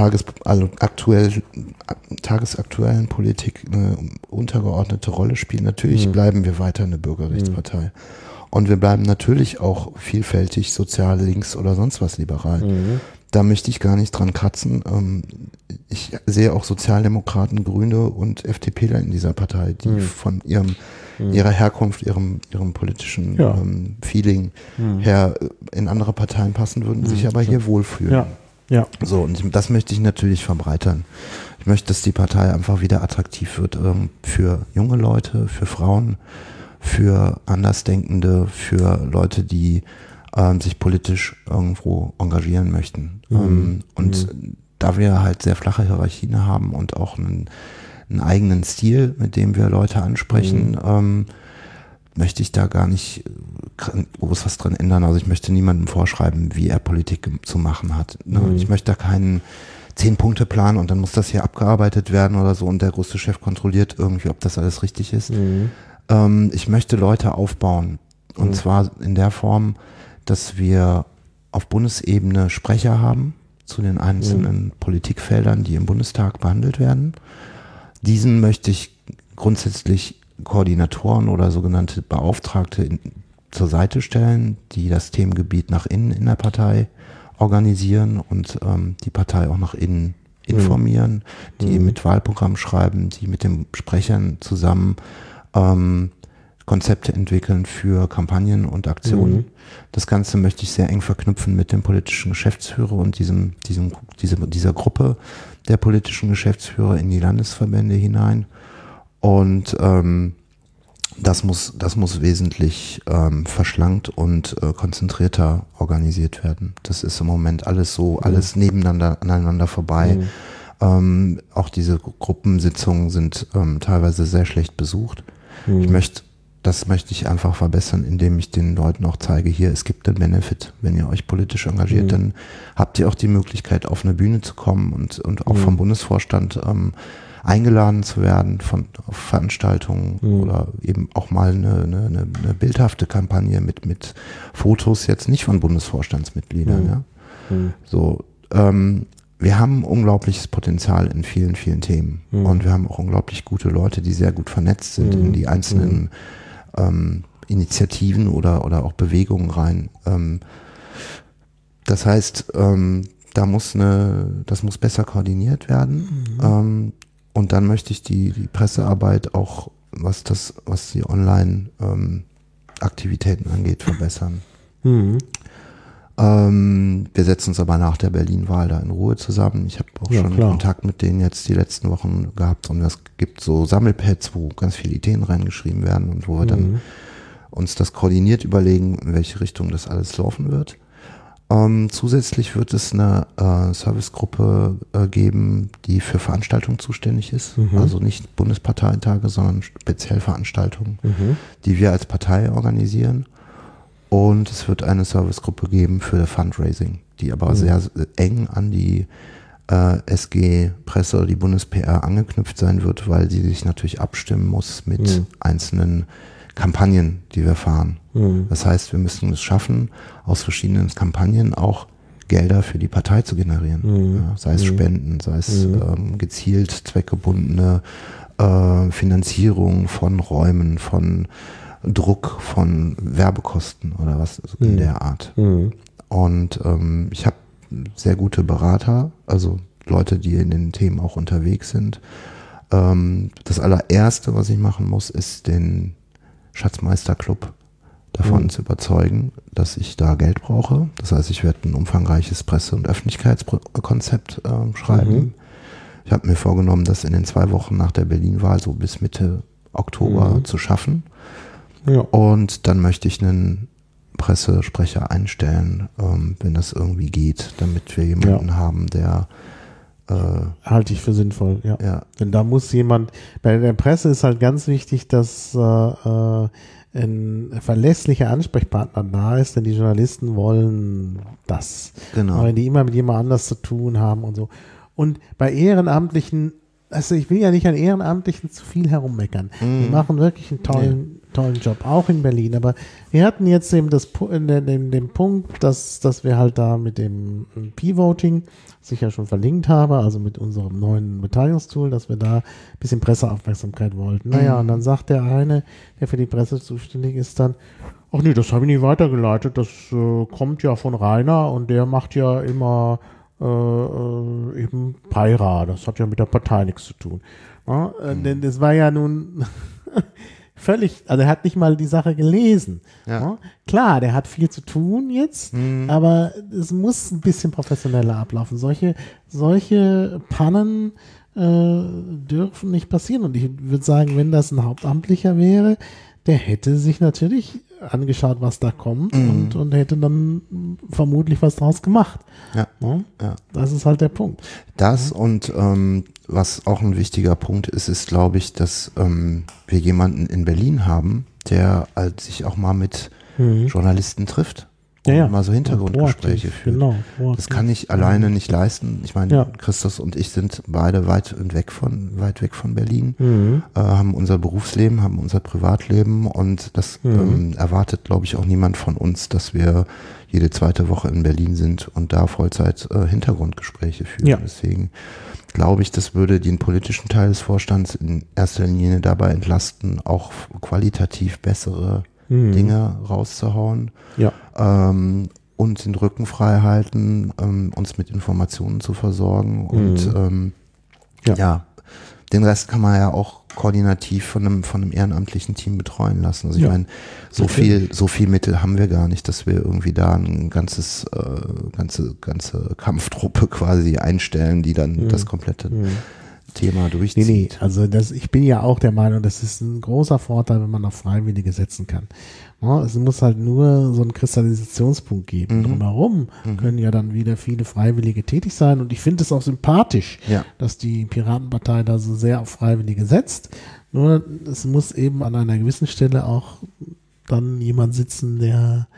tagesaktuellen Politik eine untergeordnete Rolle spielt. Natürlich bleiben wir weiter eine Bürgerrechtspartei. Und wir bleiben natürlich auch vielfältig, sozial, links oder sonst was liberal. Da möchte ich gar nicht dran kratzen. Ich sehe auch Sozialdemokraten, Grüne und FDPler in dieser Partei, die von ihrer Herkunft, ihrem politischen Feeling her in andere Parteien passen würden, sich aber hier wohlfühlen. Ja. So, und das möchte ich natürlich verbreitern. Ich möchte, dass die Partei einfach wieder attraktiv wird für junge Leute, für Frauen, für Andersdenkende, für Leute, die sich politisch irgendwo engagieren möchten. Und da wir halt sehr flache Hierarchien haben und auch einen eigenen Stil, mit dem wir Leute ansprechen, möchte ich da gar nicht groß was dran ändern. Also ich möchte niemandem vorschreiben, wie er Politik zu machen hat. Ich möchte da keinen 10-Punkte-Plan und dann muss das hier abgearbeitet werden oder so und der größte Chef kontrolliert irgendwie, ob das alles richtig ist. Ich möchte Leute aufbauen und zwar in der Form, dass wir auf Bundesebene Sprecher haben zu den einzelnen Politikfeldern, die im Bundestag behandelt werden. Diesen möchte ich grundsätzlich Koordinatoren oder sogenannte Beauftragte zur Seite stellen, die das Themengebiet nach innen in der Partei organisieren und die Partei auch nach innen informieren, die mit Wahlprogramm schreiben, die mit den Sprechern zusammen Konzepte entwickeln für Kampagnen und Aktionen. Das Ganze möchte ich sehr eng verknüpfen mit dem politischen Geschäftsführer und dieser Gruppe der politischen Geschäftsführer in die Landesverbände hinein. Und das muss wesentlich verschlankt und konzentrierter organisiert werden. Das ist im Moment alles nebeneinander, aneinander vorbei. Auch diese Gruppensitzungen sind teilweise sehr schlecht besucht. Das möchte ich einfach verbessern, indem ich den Leuten auch zeige, hier, es gibt einen Benefit. Wenn ihr euch politisch engagiert, dann habt ihr auch die Möglichkeit, auf eine Bühne zu kommen und auch vom Bundesvorstand eingeladen zu werden auf Veranstaltungen oder eben auch mal eine bildhafte Kampagne mit Fotos, jetzt nicht von Bundesvorstandsmitgliedern. Ja? So, wir haben unglaubliches Potenzial in vielen, vielen Themen und wir haben auch unglaublich gute Leute, die sehr gut vernetzt sind in die einzelnen Initiativen oder auch Bewegungen rein. Das heißt, das muss besser koordiniert werden. Und dann möchte ich die Pressearbeit auch, was die Online-Aktivitäten angeht, verbessern. Wir setzen uns aber nach der Berlin-Wahl da in Ruhe zusammen. Ich habe auch schon Kontakt mit denen jetzt die letzten Wochen gehabt und es gibt so Sammelpads, wo ganz viele Ideen reingeschrieben werden und wo wir dann uns das koordiniert überlegen, in welche Richtung das alles laufen wird. Zusätzlich wird es eine Servicegruppe geben, die für Veranstaltungen zuständig ist. Also nicht Bundesparteitage, sondern speziell Veranstaltungen, die wir als Partei organisieren. Und es wird eine Servicegruppe geben für Fundraising, die aber sehr eng an die SG-Presse oder die Bundes-PR angeknüpft sein wird, weil sie sich natürlich abstimmen muss mit einzelnen Kampagnen, die wir fahren. Das heißt, wir müssen es schaffen, aus verschiedenen Kampagnen auch Gelder für die Partei zu generieren. Ja, sei es Spenden, sei es gezielt zweckgebundene Finanzierung von Räumen, von Druck, von Werbekosten oder was in der Art. Und ich habe sehr gute Berater, also Leute, die in den Themen auch unterwegs sind. Das allererste, was ich machen muss, ist den Schatzmeister-Club davon zu überzeugen, dass ich da Geld brauche. Das heißt, ich werde ein umfangreiches Presse- und Öffentlichkeitskonzept schreiben. Ich habe mir vorgenommen, das in den 2 Wochen nach der Berlin-Wahl so bis Mitte Oktober zu schaffen. Ja. Und dann möchte ich einen Pressesprecher einstellen, wenn das irgendwie geht, damit wir jemanden haben, der halte ich für sinnvoll, ja. Denn da muss jemand, bei der Presse ist halt ganz wichtig, dass ein verlässlicher Ansprechpartner da ist, denn die Journalisten wollen das. Genau. Aber wenn die immer mit jemand anders zu tun haben und so. Und bei Ehrenamtlichen, also ich will ja nicht an Ehrenamtlichen zu viel herummeckern. Die machen wirklich einen tollen Job, auch in Berlin. Aber wir hatten jetzt eben den Punkt, dass wir halt da mit dem P-Voting, das ich ja schon verlinkt habe, also mit unserem neuen Beteiligungstool, dass wir da ein bisschen Presseaufmerksamkeit wollten. Naja, und dann sagt der eine, der für die Presse zuständig ist, dann, ach nee, das habe ich nicht weitergeleitet, das kommt ja von Rainer und der macht ja immer eben Peira, das hat ja mit der Partei nichts zu tun. Ja, denn das war ja nun völlig, also er hat nicht mal die Sache gelesen. Ja. Klar, der hat viel zu tun jetzt, aber es muss ein bisschen professioneller ablaufen. Solche Pannen dürfen nicht passieren. Und ich würde sagen, wenn das ein Hauptamtlicher wäre, der hätte sich natürlich angeschaut, was da kommt und hätte dann vermutlich was draus gemacht. Ja. Das ist halt der Punkt. Das und was auch ein wichtiger Punkt ist, glaube ich, dass wir jemanden in Berlin haben, der sich auch mal mit Journalisten trifft. Und mal so Hintergrundgespräche führt. Genau, das kann ich alleine nicht leisten. Ich meine, Christus und ich sind beide weit weg von Berlin, haben unser Berufsleben, haben unser Privatleben und das erwartet, glaube ich, auch niemand von uns, dass wir jede 2. Woche in Berlin sind und da Vollzeit Hintergrundgespräche führen. Ja. Deswegen glaube ich, das würde den politischen Teil des Vorstands in erster Linie dabei entlasten, auch qualitativ bessere Dinge rauszuhauen und den Rücken frei halten, uns mit Informationen zu versorgen und den Rest kann man ja auch koordinativ von einem ehrenamtlichen Team betreuen lassen. Also ich meine, so viel Mittel haben wir gar nicht, dass wir irgendwie da ein ganze Kampftruppe quasi einstellen, die dann das komplette Thema durchzieht. Also ich bin ja auch der Meinung, das ist ein großer Vorteil, wenn man auf Freiwillige setzen kann. Ja, es muss halt nur so einen Kristallisationspunkt geben. Drumherum können ja dann wieder viele Freiwillige tätig sein und ich finde es auch sympathisch, dass die Piratenpartei da so sehr auf Freiwillige setzt. Nur es muss eben an einer gewissen Stelle auch dann jemand sitzen, der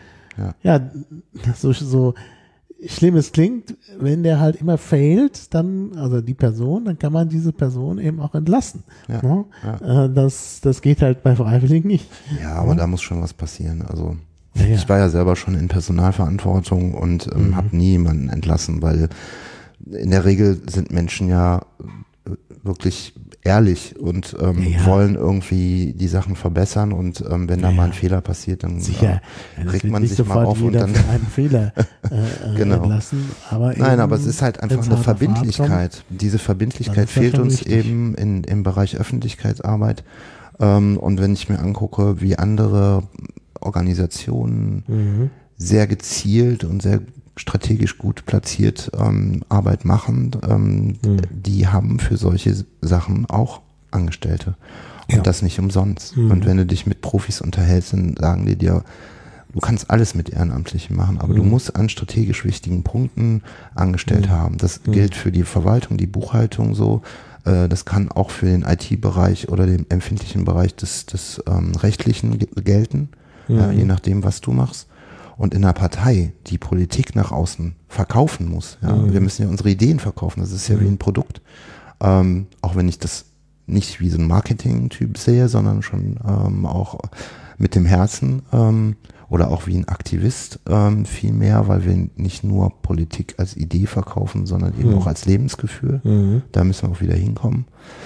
so schlimm es klingt, wenn der halt immer failt, dann, also die Person, dann kann man diese Person eben auch entlassen. Das geht halt bei Freiwilligen nicht. Ja, aber da muss schon was passieren. Also ich war ja selber schon in Personalverantwortung und habe nie jemanden entlassen, weil in der Regel sind Menschen ja wirklich ehrlich und wollen irgendwie die Sachen verbessern und wenn da mal ein Fehler passiert, dann regt man sich mal auf und dann einen Fehler entlassen. Aber nein, aber es ist halt einfach eine Verbindlichkeit. Diese Verbindlichkeit fehlt uns eben im Bereich Öffentlichkeitsarbeit. Und wenn ich mir angucke, wie andere Organisationen sehr gezielt und sehr strategisch gut platziert Arbeit machen, die haben für solche Sachen auch Angestellte. Und das nicht umsonst. Und wenn du dich mit Profis unterhältst, dann sagen die dir, du kannst alles mit Ehrenamtlichen machen, aber du musst an strategisch wichtigen Punkten angestellt haben. Das gilt für die Verwaltung, die Buchhaltung so. Das kann auch für den IT-Bereich oder den empfindlichen Bereich des Rechtlichen gelten, je nachdem, was du machst. Und in einer Partei, die Politik nach außen verkaufen muss, wir müssen ja unsere Ideen verkaufen, das ist ja wie ein Produkt. Auch wenn ich das nicht wie so ein Marketing-Typ sehe, sondern schon auch mit dem Herzen oder auch wie ein Aktivist viel mehr, weil wir nicht nur Politik als Idee verkaufen, sondern eben auch als Lebensgefühl. Da müssen wir auch wieder hinkommen.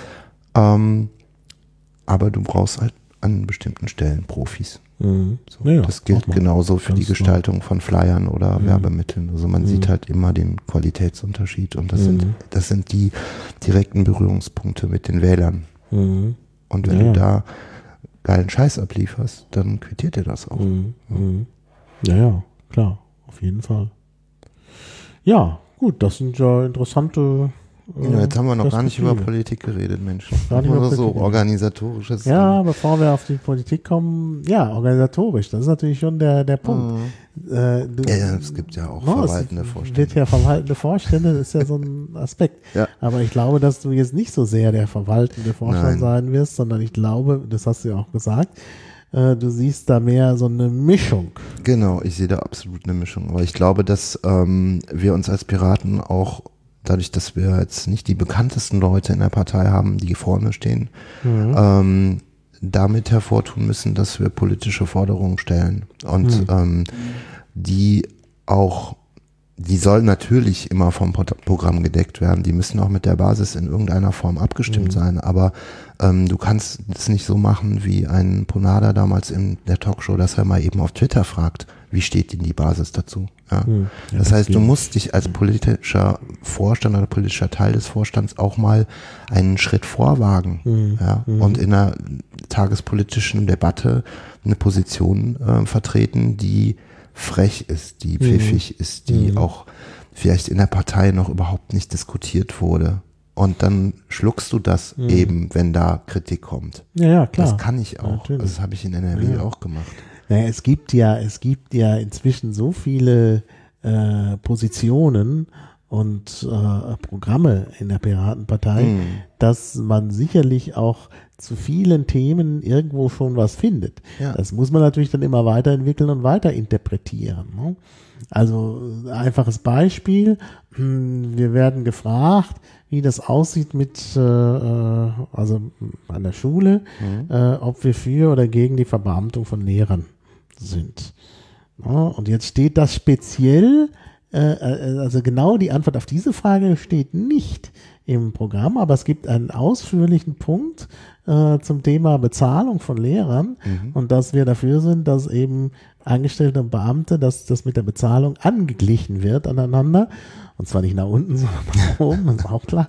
Aber du brauchst halt an bestimmten Stellen Profis. So, das gilt genauso für die Gestaltung von Flyern oder Werbemitteln. Also man sieht halt immer den Qualitätsunterschied und das sind die direkten Berührungspunkte mit den Wählern. Und wenn du da geilen Scheiß ablieferst, dann quittiert dir das auch. Ja, klar, auf jeden Fall. Ja, gut, das sind ja interessante jetzt haben wir noch gar nicht über Politik geredet, Mensch. Gar nicht über so organisatorisches. Ja, bevor wir auf die Politik kommen, organisatorisch, das ist natürlich schon der Punkt. Es gibt ja auch verwaltende Vorstände. Es wird ja verwaltende Vorstände, das ist ja so ein Aspekt. Aber ich glaube, dass du jetzt nicht so sehr der verwaltende Vorstand sein wirst, sondern ich glaube, das hast du ja auch gesagt, du siehst da mehr so eine Mischung. Genau, ich sehe da absolut eine Mischung. Aber ich glaube, dass wir uns als Piraten auch dadurch, dass wir jetzt nicht die bekanntesten Leute in der Partei haben, die vorne stehen, damit hervortun müssen, dass wir politische Forderungen stellen. Und die sollen natürlich immer vom Programm gedeckt werden. Die müssen auch mit der Basis in irgendeiner Form abgestimmt sein. Aber du kannst es nicht so machen wie ein Ponada damals in der Talkshow, dass er mal eben auf Twitter fragt, wie steht denn die Basis dazu? Ja? Das heißt, du musst dich als politischer Vorstand oder politischer Teil des Vorstands auch mal einen Schritt vorwagen und in einer tagespolitischen Debatte eine Position vertreten, die frech ist, die pfiffig ist, die auch vielleicht in der Partei noch überhaupt nicht diskutiert wurde. Und dann schluckst du das eben, wenn da Kritik kommt. Ja, klar. Das kann ich auch. Also das habe ich in NRW auch gemacht. Naja, es gibt ja inzwischen so viele Positionen und Programme in der Piratenpartei, dass man sicherlich auch zu vielen Themen irgendwo schon was findet. Das muss man natürlich dann immer weiterentwickeln und weiterinterpretieren. Ne? Also einfaches Beispiel, wir werden gefragt, wie das aussieht mit, also an der Schule, ob wir für oder gegen die Verbeamtung von Lehrern sind. Ja, und jetzt steht das speziell, also genau die Antwort auf diese Frage steht nicht im Programm, aber es gibt einen ausführlichen Punkt zum Thema Bezahlung von Lehrern und dass wir dafür sind, dass eben Angestellte und Beamte, dass das mit der Bezahlung angeglichen wird aneinander. Und zwar nicht nach unten, sondern nach oben, das ist auch klar.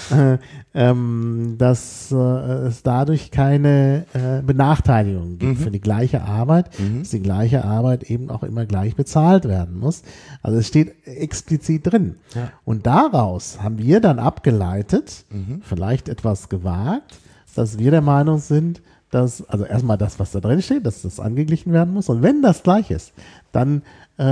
Dass es dadurch keine Benachteiligung gibt für die gleiche Arbeit, dass die gleiche Arbeit eben auch immer gleich bezahlt werden muss. Also es steht explizit drin. Und daraus haben wir dann abgeleitet, eingeleitet, vielleicht etwas gewagt, dass wir der Meinung sind, dass, also erstmal das, was da drin steht, dass das angeglichen werden muss. Und wenn das gleich ist, dann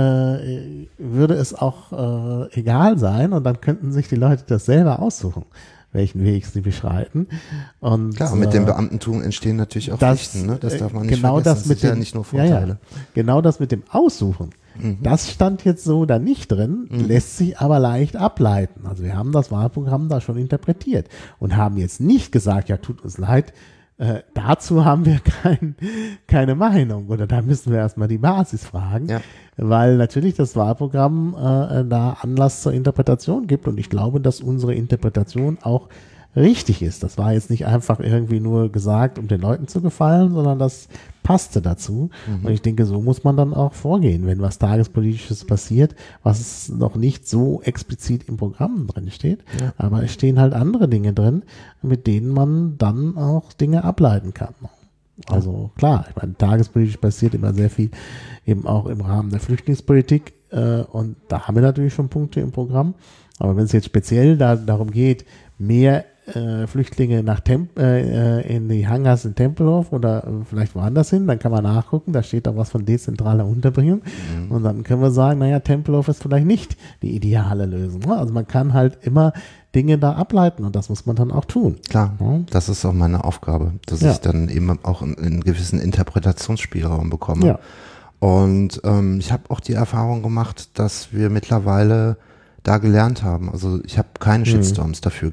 würde es auch egal sein und dann könnten sich die Leute das selber aussuchen, welchen Weg sie beschreiten. Und klar, mit dem Beamtentum entstehen natürlich auch Pflichten, ne? Das darf man nicht genau vergessen. Das mit sind ja nicht nur Vorteile. Genau das mit dem Aussuchen, das stand jetzt so da nicht drin, lässt sich aber leicht ableiten. Also wir haben das Wahlprogramm da schon interpretiert und haben jetzt nicht gesagt, ja, tut uns leid, dazu haben wir keine Meinung oder da müssen wir erstmal die Basis fragen, weil natürlich das Wahlprogramm da Anlass zur Interpretation gibt und ich glaube, dass unsere Interpretation auch richtig ist. Das war jetzt nicht einfach irgendwie nur gesagt, um den Leuten zu gefallen, sondern das passte dazu. Und ich denke, so muss man dann auch vorgehen, wenn was Tagespolitisches passiert, was noch nicht so explizit im Programm drin steht. Ja. Aber es stehen halt andere Dinge drin, mit denen man dann auch Dinge ableiten kann. Also klar, ich meine, tagespolitisch passiert immer sehr viel, eben auch im Rahmen der Flüchtlingspolitik. Und da haben wir natürlich schon Punkte im Programm. Aber wenn es jetzt speziell darum geht, mehr Flüchtlinge nach in die Hangars in Tempelhof oder vielleicht woanders hin, dann kann man nachgucken, da steht auch was von dezentraler Unterbringung und dann können wir sagen, naja, Tempelhof ist vielleicht nicht die ideale Lösung. Also man kann halt immer Dinge da ableiten und das muss man dann auch tun. Klar, das ist auch meine Aufgabe, dass ich dann eben auch einen gewissen Interpretationsspielraum bekomme. Ja. Und ich habe auch die Erfahrung gemacht, dass wir mittlerweile da gelernt haben. Also ich habe keine Shitstorms dafür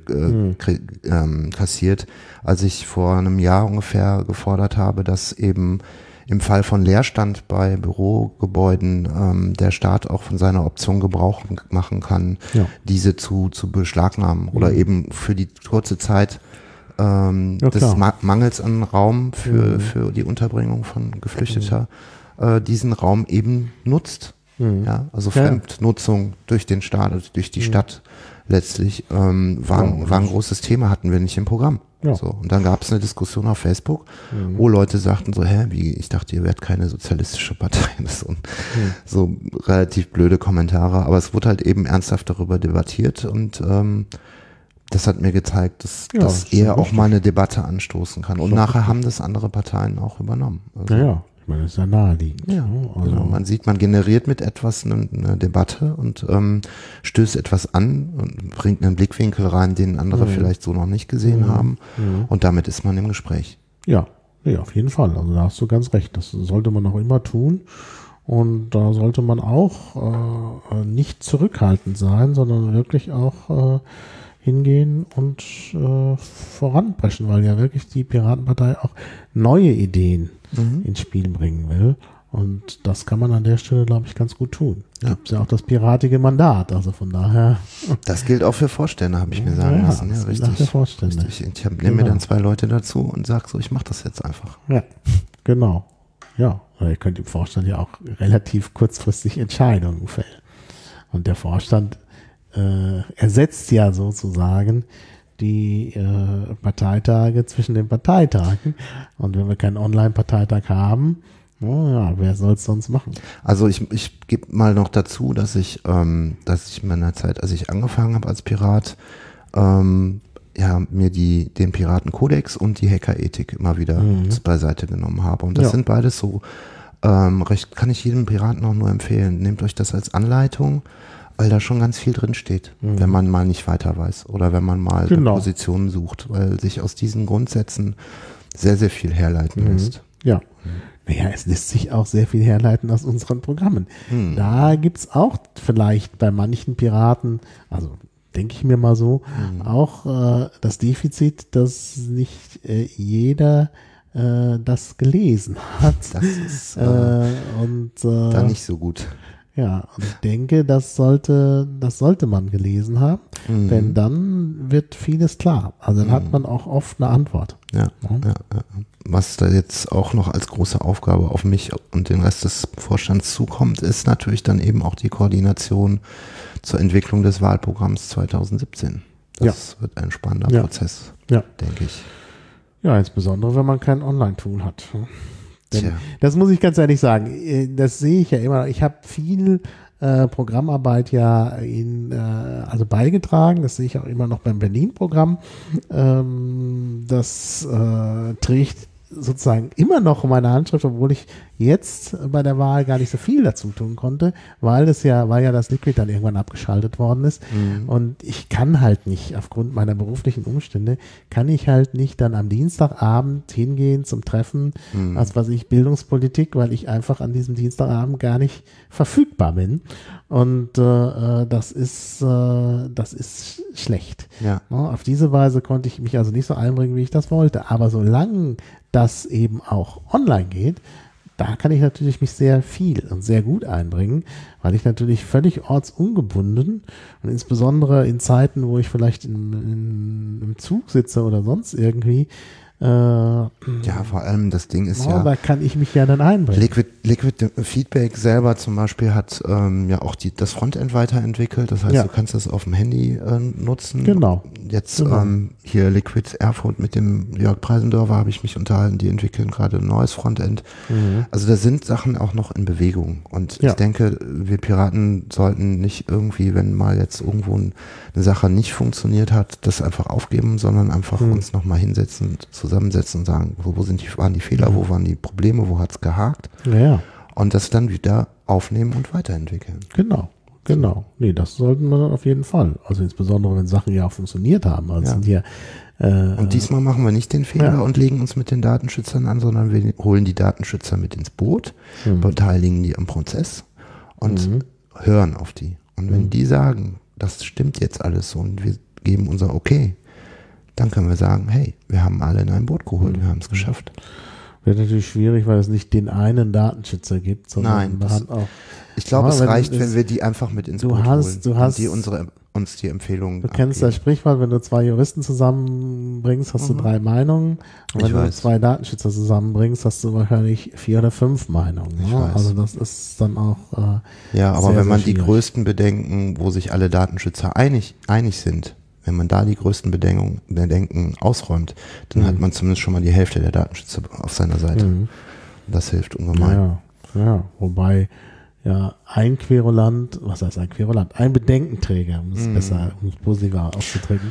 kassiert, als ich vor einem Jahr ungefähr gefordert habe, dass eben im Fall von Leerstand bei Bürogebäuden der Staat auch von seiner Option Gebrauch machen kann, diese zu beschlagnahmen oder eben für die kurze Zeit des Mangels an Raum für die Unterbringung von Geflüchteter diesen Raum eben nutzt. Ja, also Fremdnutzung durch den Staat, also durch die Stadt letztlich war ein großes Thema, hatten wir nicht im Programm. Ja. So, und dann gab es eine Diskussion auf Facebook, wo Leute sagten so, ich dachte, ihr werdet keine sozialistische Partei. Das sind so relativ blöde Kommentare, aber es wurde halt eben ernsthaft darüber debattiert und das hat mir gezeigt, dass er auch mal eine Debatte anstoßen kann. Und nachher haben das andere Parteien auch übernommen. Also, ich meine, das ist ja naheliegend. Ja, also genau. Man sieht, man generiert mit etwas eine Debatte und stößt etwas an und bringt einen Blickwinkel rein, den andere vielleicht so noch nicht gesehen haben. Und damit ist man im Gespräch. Ja, auf jeden Fall. Also da hast du ganz recht. Das sollte man auch immer tun. Und da sollte man auch nicht zurückhaltend sein, sondern wirklich auch hingehen und voranpreschen, weil ja wirklich die Piratenpartei auch neue Ideen ins Spiel bringen will. Und das kann man an der Stelle, glaube ich, ganz gut tun. Ja. Gibt es ja auch das piratige Mandat, also von daher. Das gilt auch für Vorstände, habe ich mir sagen lassen. Ja, richtig. Ich nehme mir dann 2 Leute dazu und sage so, ich mache das jetzt einfach. Ja, genau. Ja, oder ihr könnt im Vorstand ja auch relativ kurzfristig Entscheidungen fällen. Und der Vorstand ersetzt ja sozusagen die Parteitage zwischen den Parteitagen. Und wenn wir keinen Online-Parteitag haben, wer soll es sonst machen? Also ich gebe mal noch dazu, dass ich in meiner Zeit, als ich angefangen habe als Pirat, mir den Piratenkodex und die Hackerethik immer wieder beiseite genommen habe. Und das sind beides so, kann ich jedem Piraten auch nur empfehlen. Nehmt euch das als Anleitung, weil da schon ganz viel drin steht, wenn man mal nicht weiter weiß oder wenn man mal Positionen sucht, weil sich aus diesen Grundsätzen sehr, sehr viel herleiten lässt. Ja. Naja, es lässt sich auch sehr viel herleiten aus unseren Programmen. Da gibt es auch vielleicht bei manchen Piraten, also denke ich mir mal so, auch das Defizit, dass nicht jeder das gelesen hat. Das ist da nicht so gut. Ja, und ich denke, das sollte man gelesen haben, denn dann wird vieles klar. Also dann hat man auch oft eine Antwort. Ja. Was da jetzt auch noch als große Aufgabe auf mich und den Rest des Vorstands zukommt, ist natürlich dann eben auch die Koordination zur Entwicklung des Wahlprogramms 2017. Das wird ein spannender Prozess, denke ich. Ja, insbesondere wenn man kein Online-Tool hat. Denn das muss ich ganz ehrlich sagen, das sehe ich ja immer. Ich habe viel Programmarbeit ja also beigetragen, das sehe ich auch immer noch beim Berlin-Programm. Das trägt sozusagen immer noch meine Handschrift, obwohl ich jetzt bei der Wahl gar nicht so viel dazu tun konnte, weil ja das Liquid dann irgendwann abgeschaltet worden ist. Und ich kann halt nicht, aufgrund meiner beruflichen Umstände, kann ich halt nicht dann am Dienstagabend hingehen zum Treffen, Bildungspolitik, weil ich einfach an diesem Dienstagabend gar nicht verfügbar bin. Und das ist schlecht. Ja. Auf diese Weise konnte ich mich also nicht so einbringen, wie ich das wollte. Aber solange das eben auch online geht, da kann ich natürlich mich sehr viel und sehr gut einbringen, weil ich natürlich völlig ortsungebunden und insbesondere in Zeiten, wo ich vielleicht im Zug sitze oder sonst irgendwie, vor allem das Ding ist da kann ich mich ja dann einbringen. Liquid Feedback selber zum Beispiel hat auch das Frontend weiterentwickelt. Das heißt, du kannst das auf dem Handy nutzen. Genau. Jetzt hier Liquid Erfurt mit dem Jörg Preisendorfer habe ich mich unterhalten. Die entwickeln gerade ein neues Frontend. Also da sind Sachen auch noch in Bewegung. Und ich denke, wir Piraten sollten nicht irgendwie, wenn mal jetzt irgendwo eine Sache nicht funktioniert hat, das einfach aufgeben, sondern einfach uns nochmal hinsetzen, zusammensetzen und sagen, waren die Fehler, wo waren die Probleme, wo hat es gehakt? Ja. Und das dann wieder aufnehmen und weiterentwickeln. Genau. Nee, das sollten wir auf jeden Fall. Also insbesondere, wenn Sachen ja auch funktioniert haben. Also sind hier, und diesmal machen wir nicht den Fehler und legen uns mit den Datenschützern an, sondern wir holen die Datenschützer mit ins Boot, beteiligen die am Prozess und hören auf die. Und wenn die sagen, das stimmt jetzt alles und wir geben unser Okay, dann können wir sagen, hey, wir haben alle in ein Boot geholt, wir haben es geschafft. Wird natürlich schwierig, weil es nicht den einen Datenschützer gibt, sondern ich glaube, es reicht, wenn wir die einfach mit ins Boot holen und die uns die Empfehlungen Du kennst das Sprichwort, wenn du zwei Juristen zusammenbringst, hast du 3 Meinungen. Und wenn du 2 Datenschützer zusammenbringst, hast du wahrscheinlich 4 oder 5 Meinungen. Also das ist dann auch aber sehr, wenn man sehr die größten Bedenken, wo sich alle Datenschützer einig sind, wenn man da die größten Bedenken ausräumt, dann hat man zumindest schon mal die Hälfte der Datenschützer auf seiner Seite. Das hilft ungemein. Ja, wobei ein Querulant, was heißt ein Querulant? Ein Bedenkenträger, um es besser, um es positiver auszudrücken,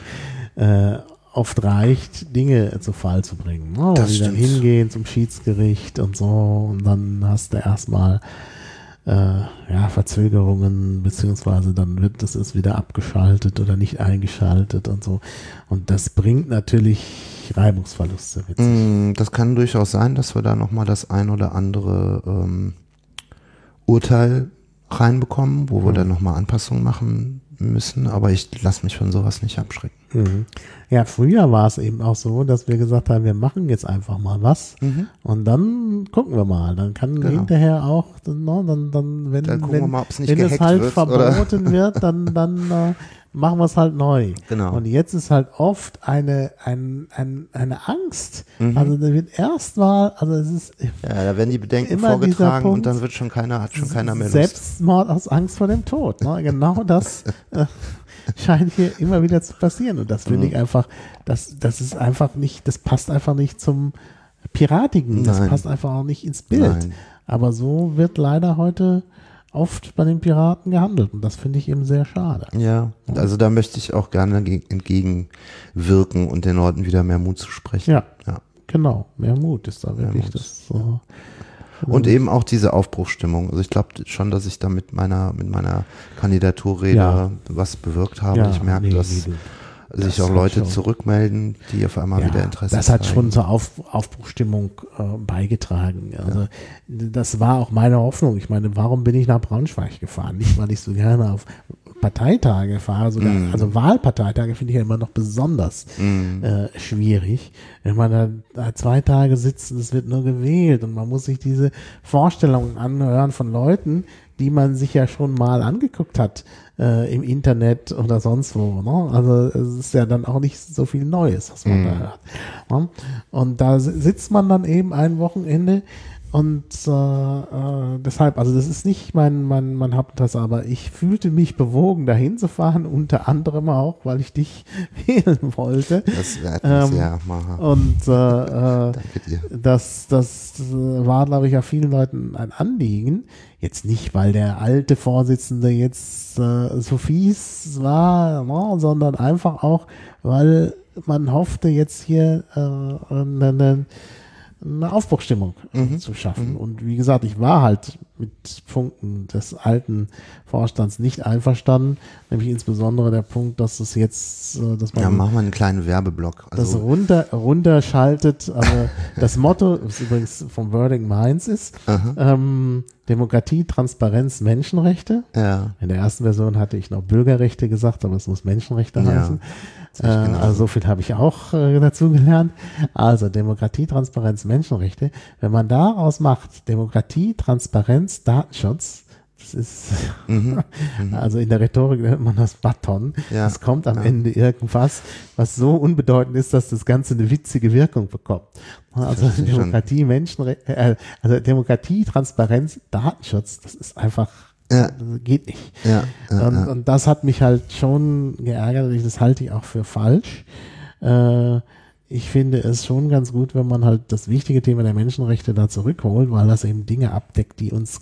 oft reicht, Dinge zu Fall zu bringen. Die dann hingehen zum Schiedsgericht und so, und dann hast du erstmal Verzögerungen, beziehungsweise dann wird das wieder abgeschaltet oder nicht eingeschaltet und so. Und das bringt natürlich Reibungsverluste mit sich. Das kann durchaus sein, dass wir da nochmal das ein oder andere Urteil reinbekommen, wo wir dann nochmal Anpassungen machen müssen, aber ich lasse mich von sowas nicht abschrecken. Ja, früher war es eben auch so, dass wir gesagt haben, wir machen jetzt einfach mal was und dann gucken wir mal. Dann kann hinterher auch, wenn es halt verboten wird, dann machen wir es halt neu. Genau. Und jetzt ist halt oft eine Angst. Also da wird erstmal, es ist da werden die Bedenken vorgetragen Punkt, und dann hat schon keiner mehr Lust. Selbstmord aus Angst vor dem Tod. Ne? Genau das scheint hier immer wieder zu passieren. Und das finde ich einfach, das ist einfach nicht, das passt einfach nicht zum Piratigen. Das passt einfach auch nicht ins Bild. Nein. Aber so wird leider heute oft bei den Piraten gehandelt. Und das finde ich eben sehr schade. Ja, also da möchte ich auch gerne entgegenwirken und den Leuten wieder mehr Mut zu sprechen. Ja. Genau. Mehr Mut ist da wirklich das. Und eben auch diese Aufbruchsstimmung. Also ich glaube schon, dass ich da mit meiner Kandidaturrede was bewirkt habe. Ich merke, dass sich auch Leute zurückmelden, die auf einmal wieder Interesse haben. Das hat schon zur Aufbruchsstimmung beigetragen. Also das war auch meine Hoffnung. Ich meine, warum bin ich nach Braunschweig gefahren? Nicht, weil ich so gerne auf Parteitage fahre, also Wahlparteitage finde ich ja immer noch besonders schwierig. Wenn man da 2 Tage sitzt und es wird nur gewählt und man muss sich diese Vorstellungen anhören von Leuten, die man sich ja schon mal angeguckt hat im Internet oder sonst wo. Ne? Also es ist ja dann auch nicht so viel Neues, was man da hört. Ne? Und da sitzt man dann eben ein Wochenende deshalb, also das ist nicht mein Hauptinteresse, aber ich fühlte mich bewogen, dahin zu fahren, unter anderem auch, weil ich dich wählen wollte. Das werden wir ja machen. Und Danke dir. das war, glaube ich, ja vielen Leuten ein Anliegen. Jetzt nicht, weil der alte Vorsitzende jetzt so fies war, no, sondern einfach auch, weil man hoffte, jetzt hier eine Aufbruchstimmung zu schaffen. Und wie gesagt, ich war halt mit Punkten des alten Vorstands nicht einverstanden, nämlich insbesondere der Punkt, dass es jetzt, dass man machen wir einen kleinen Werbeblock. Also das runterschaltet. Also das Motto, das übrigens vom Wording meins ist, Demokratie, Transparenz, Menschenrechte. Ja. In der ersten Version hatte ich noch Bürgerrechte gesagt, aber es muss Menschenrechte heißen. Also so viel habe ich auch dazu gelernt. Also Demokratie, Transparenz, Menschenrechte. Wenn man daraus macht, Demokratie, Transparenz, Datenschutz, das ist, also in der Rhetorik nennt man das Button. Ja. Es kommt am Ende irgendwas, was so unbedeutend ist, dass das Ganze eine witzige Wirkung bekommt. Also Demokratie, Menschenrechte, also Demokratie, Transparenz, Datenschutz, das ist einfach, das geht nicht. Und das hat mich halt schon geärgert, und das halte ich auch für falsch. Ich finde es schon ganz gut, wenn man halt das wichtige Thema der Menschenrechte da zurückholt, weil das eben Dinge abdeckt, die uns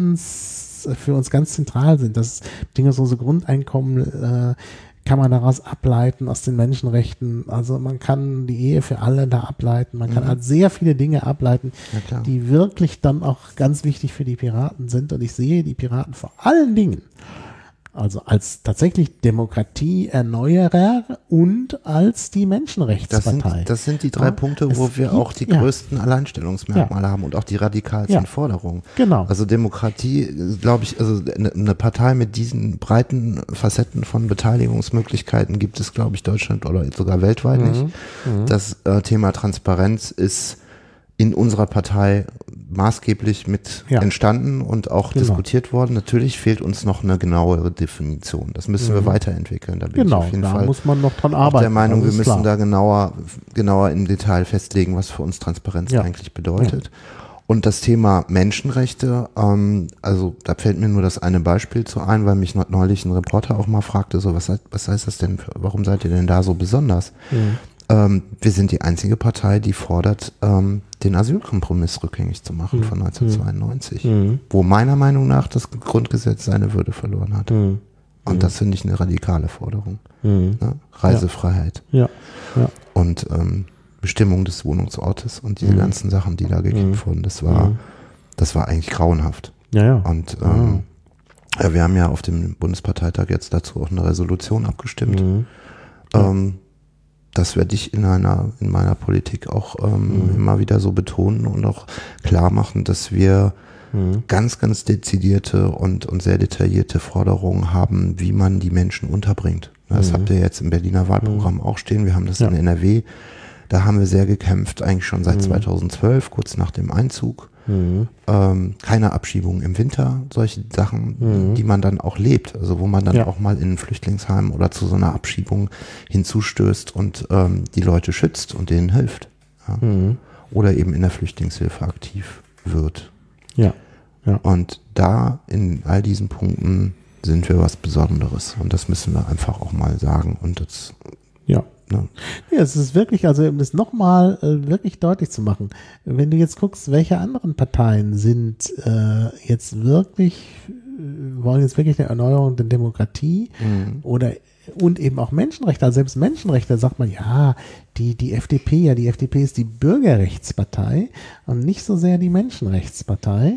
für uns ganz zentral sind. Das Dinge, so Grundeinkommen kann man daraus ableiten aus den Menschenrechten. Also man kann die Ehe für alle da ableiten. Man kann halt sehr viele Dinge ableiten, die wirklich dann auch ganz wichtig für die Piraten sind. Und ich sehe die Piraten vor allen Dingen also als tatsächlich Demokratieerneuerer und als die Menschenrechtspartei. Das sind die drei Punkte, wo wir auch die größten Alleinstellungsmerkmale haben und auch die radikalsten Forderungen. Genau. Also Demokratie, glaube ich, also eine Partei mit diesen breiten Facetten von Beteiligungsmöglichkeiten gibt es, glaube ich, Deutschland oder sogar weltweit nicht. Das Thema Transparenz ist in unserer Partei maßgeblich mit entstanden und auch diskutiert worden. Natürlich fehlt uns noch eine genauere Definition. Das müssen wir weiterentwickeln. Da bin ich auf jeden Fall muss man noch dran arbeiten. Auch der Meinung, wir müssen da genauer im Detail festlegen, was für uns Transparenz eigentlich bedeutet. Und das Thema Menschenrechte, also da fällt mir nur das eine Beispiel zu ein, weil mich neulich ein Reporter auch mal fragte, so was heißt das denn, warum seid ihr denn da so besonders? Wir sind die einzige Partei, die fordert, den Asylkompromiss rückgängig zu machen von 1992, wo meiner Meinung nach das Grundgesetz seine Würde verloren hat. Und das finde ich eine radikale Forderung. Ne? Reisefreiheit und Bestimmung des Wohnungsortes und diese ganzen Sachen, die da gekämpft wurden, das war eigentlich grauenhaft. Und wir haben ja auf dem Bundesparteitag jetzt dazu auch eine Resolution abgestimmt. Das werde ich in meiner Politik auch immer wieder so betonen und auch klar machen, dass wir ganz, ganz dezidierte und sehr detaillierte Forderungen haben, wie man die Menschen unterbringt. Das habt ihr jetzt im Berliner Wahlprogramm auch stehen. Wir haben das in NRW. Da haben wir sehr gekämpft, eigentlich schon seit 2012, kurz nach dem Einzug. Keine Abschiebung im Winter, solche Sachen, die man dann auch lebt, also wo man dann auch mal in ein Flüchtlingsheim oder zu so einer Abschiebung hinzustößt und die Leute schützt und denen hilft. Oder eben in der Flüchtlingshilfe aktiv wird. Und da in all diesen Punkten sind wir was Besonderes und das müssen wir einfach auch mal sagen und das ne? Ja, es ist wirklich, also um das nochmal wirklich deutlich zu machen, wenn du jetzt guckst, welche anderen Parteien sind jetzt wirklich, wollen jetzt wirklich eine Erneuerung der Demokratie und eben auch Menschenrechte, also selbst Menschenrechte, sagt man, die FDP, die FDP ist die Bürgerrechtspartei und nicht so sehr die Menschenrechtspartei.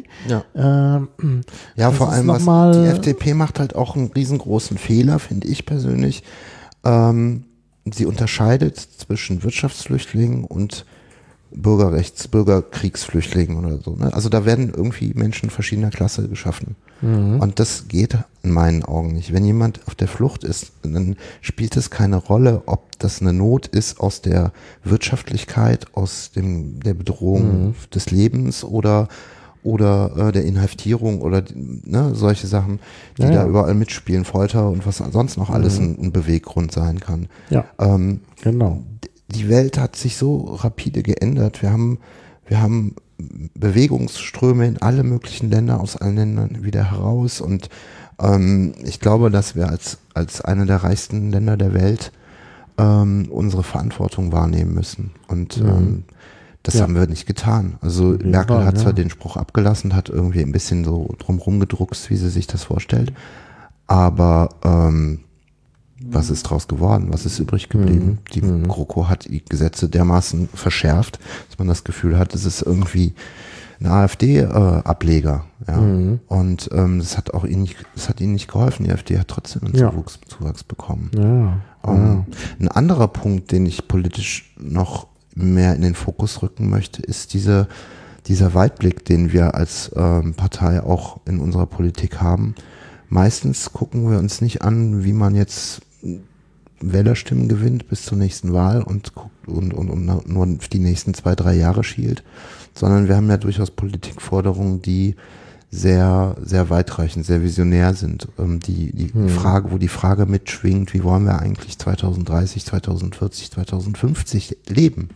Vor allem, die FDP macht halt auch einen riesengroßen Fehler, finde ich persönlich. Sie unterscheidet zwischen Wirtschaftsflüchtlingen und Bürgerkriegsflüchtlingen oder so. Ne? Also da werden irgendwie Menschen verschiedener Klasse geschaffen. Und das geht in meinen Augen nicht. Wenn jemand auf der Flucht ist, dann spielt es keine Rolle, ob das eine Not ist aus der Wirtschaftlichkeit, aus der Bedrohung des Lebens oder der Inhaftierung oder solche Sachen, die da überall mitspielen, Folter und was sonst noch alles ein Beweggrund sein kann. Genau. Die Welt hat sich so rapide geändert. Wir haben Bewegungsströme in alle möglichen Länder, aus allen Ländern wieder heraus. Und ich glaube, dass wir als eine der reichsten Länder der Welt unsere Verantwortung wahrnehmen müssen. Und das haben wir nicht getan. Also Merkel hat zwar den Spruch abgelassen, hat irgendwie ein bisschen so drumherum gedruckst, wie sie sich das vorstellt. Aber was ist draus geworden? Was ist übrig geblieben? Die GroKo hat die Gesetze dermaßen verschärft, dass man das Gefühl hat, es ist irgendwie ein AfD-Ableger. Und das hat auch ihnen nicht geholfen. Die AfD hat trotzdem einen Zuwachs bekommen. Ein anderer Punkt, den ich politisch noch mehr in den Fokus rücken möchte, ist dieser Weitblick, den wir als Partei auch in unserer Politik haben. Meistens gucken wir uns nicht an, wie man jetzt Wählerstimmen gewinnt bis zur nächsten Wahl und nur die nächsten 2-3 Jahre schielt, sondern wir haben ja durchaus Politikforderungen, die sehr, sehr weitreichend, sehr visionär sind. Frage, wo die Frage mitschwingt, wie wollen wir eigentlich 2030, 2040, 2050 leben?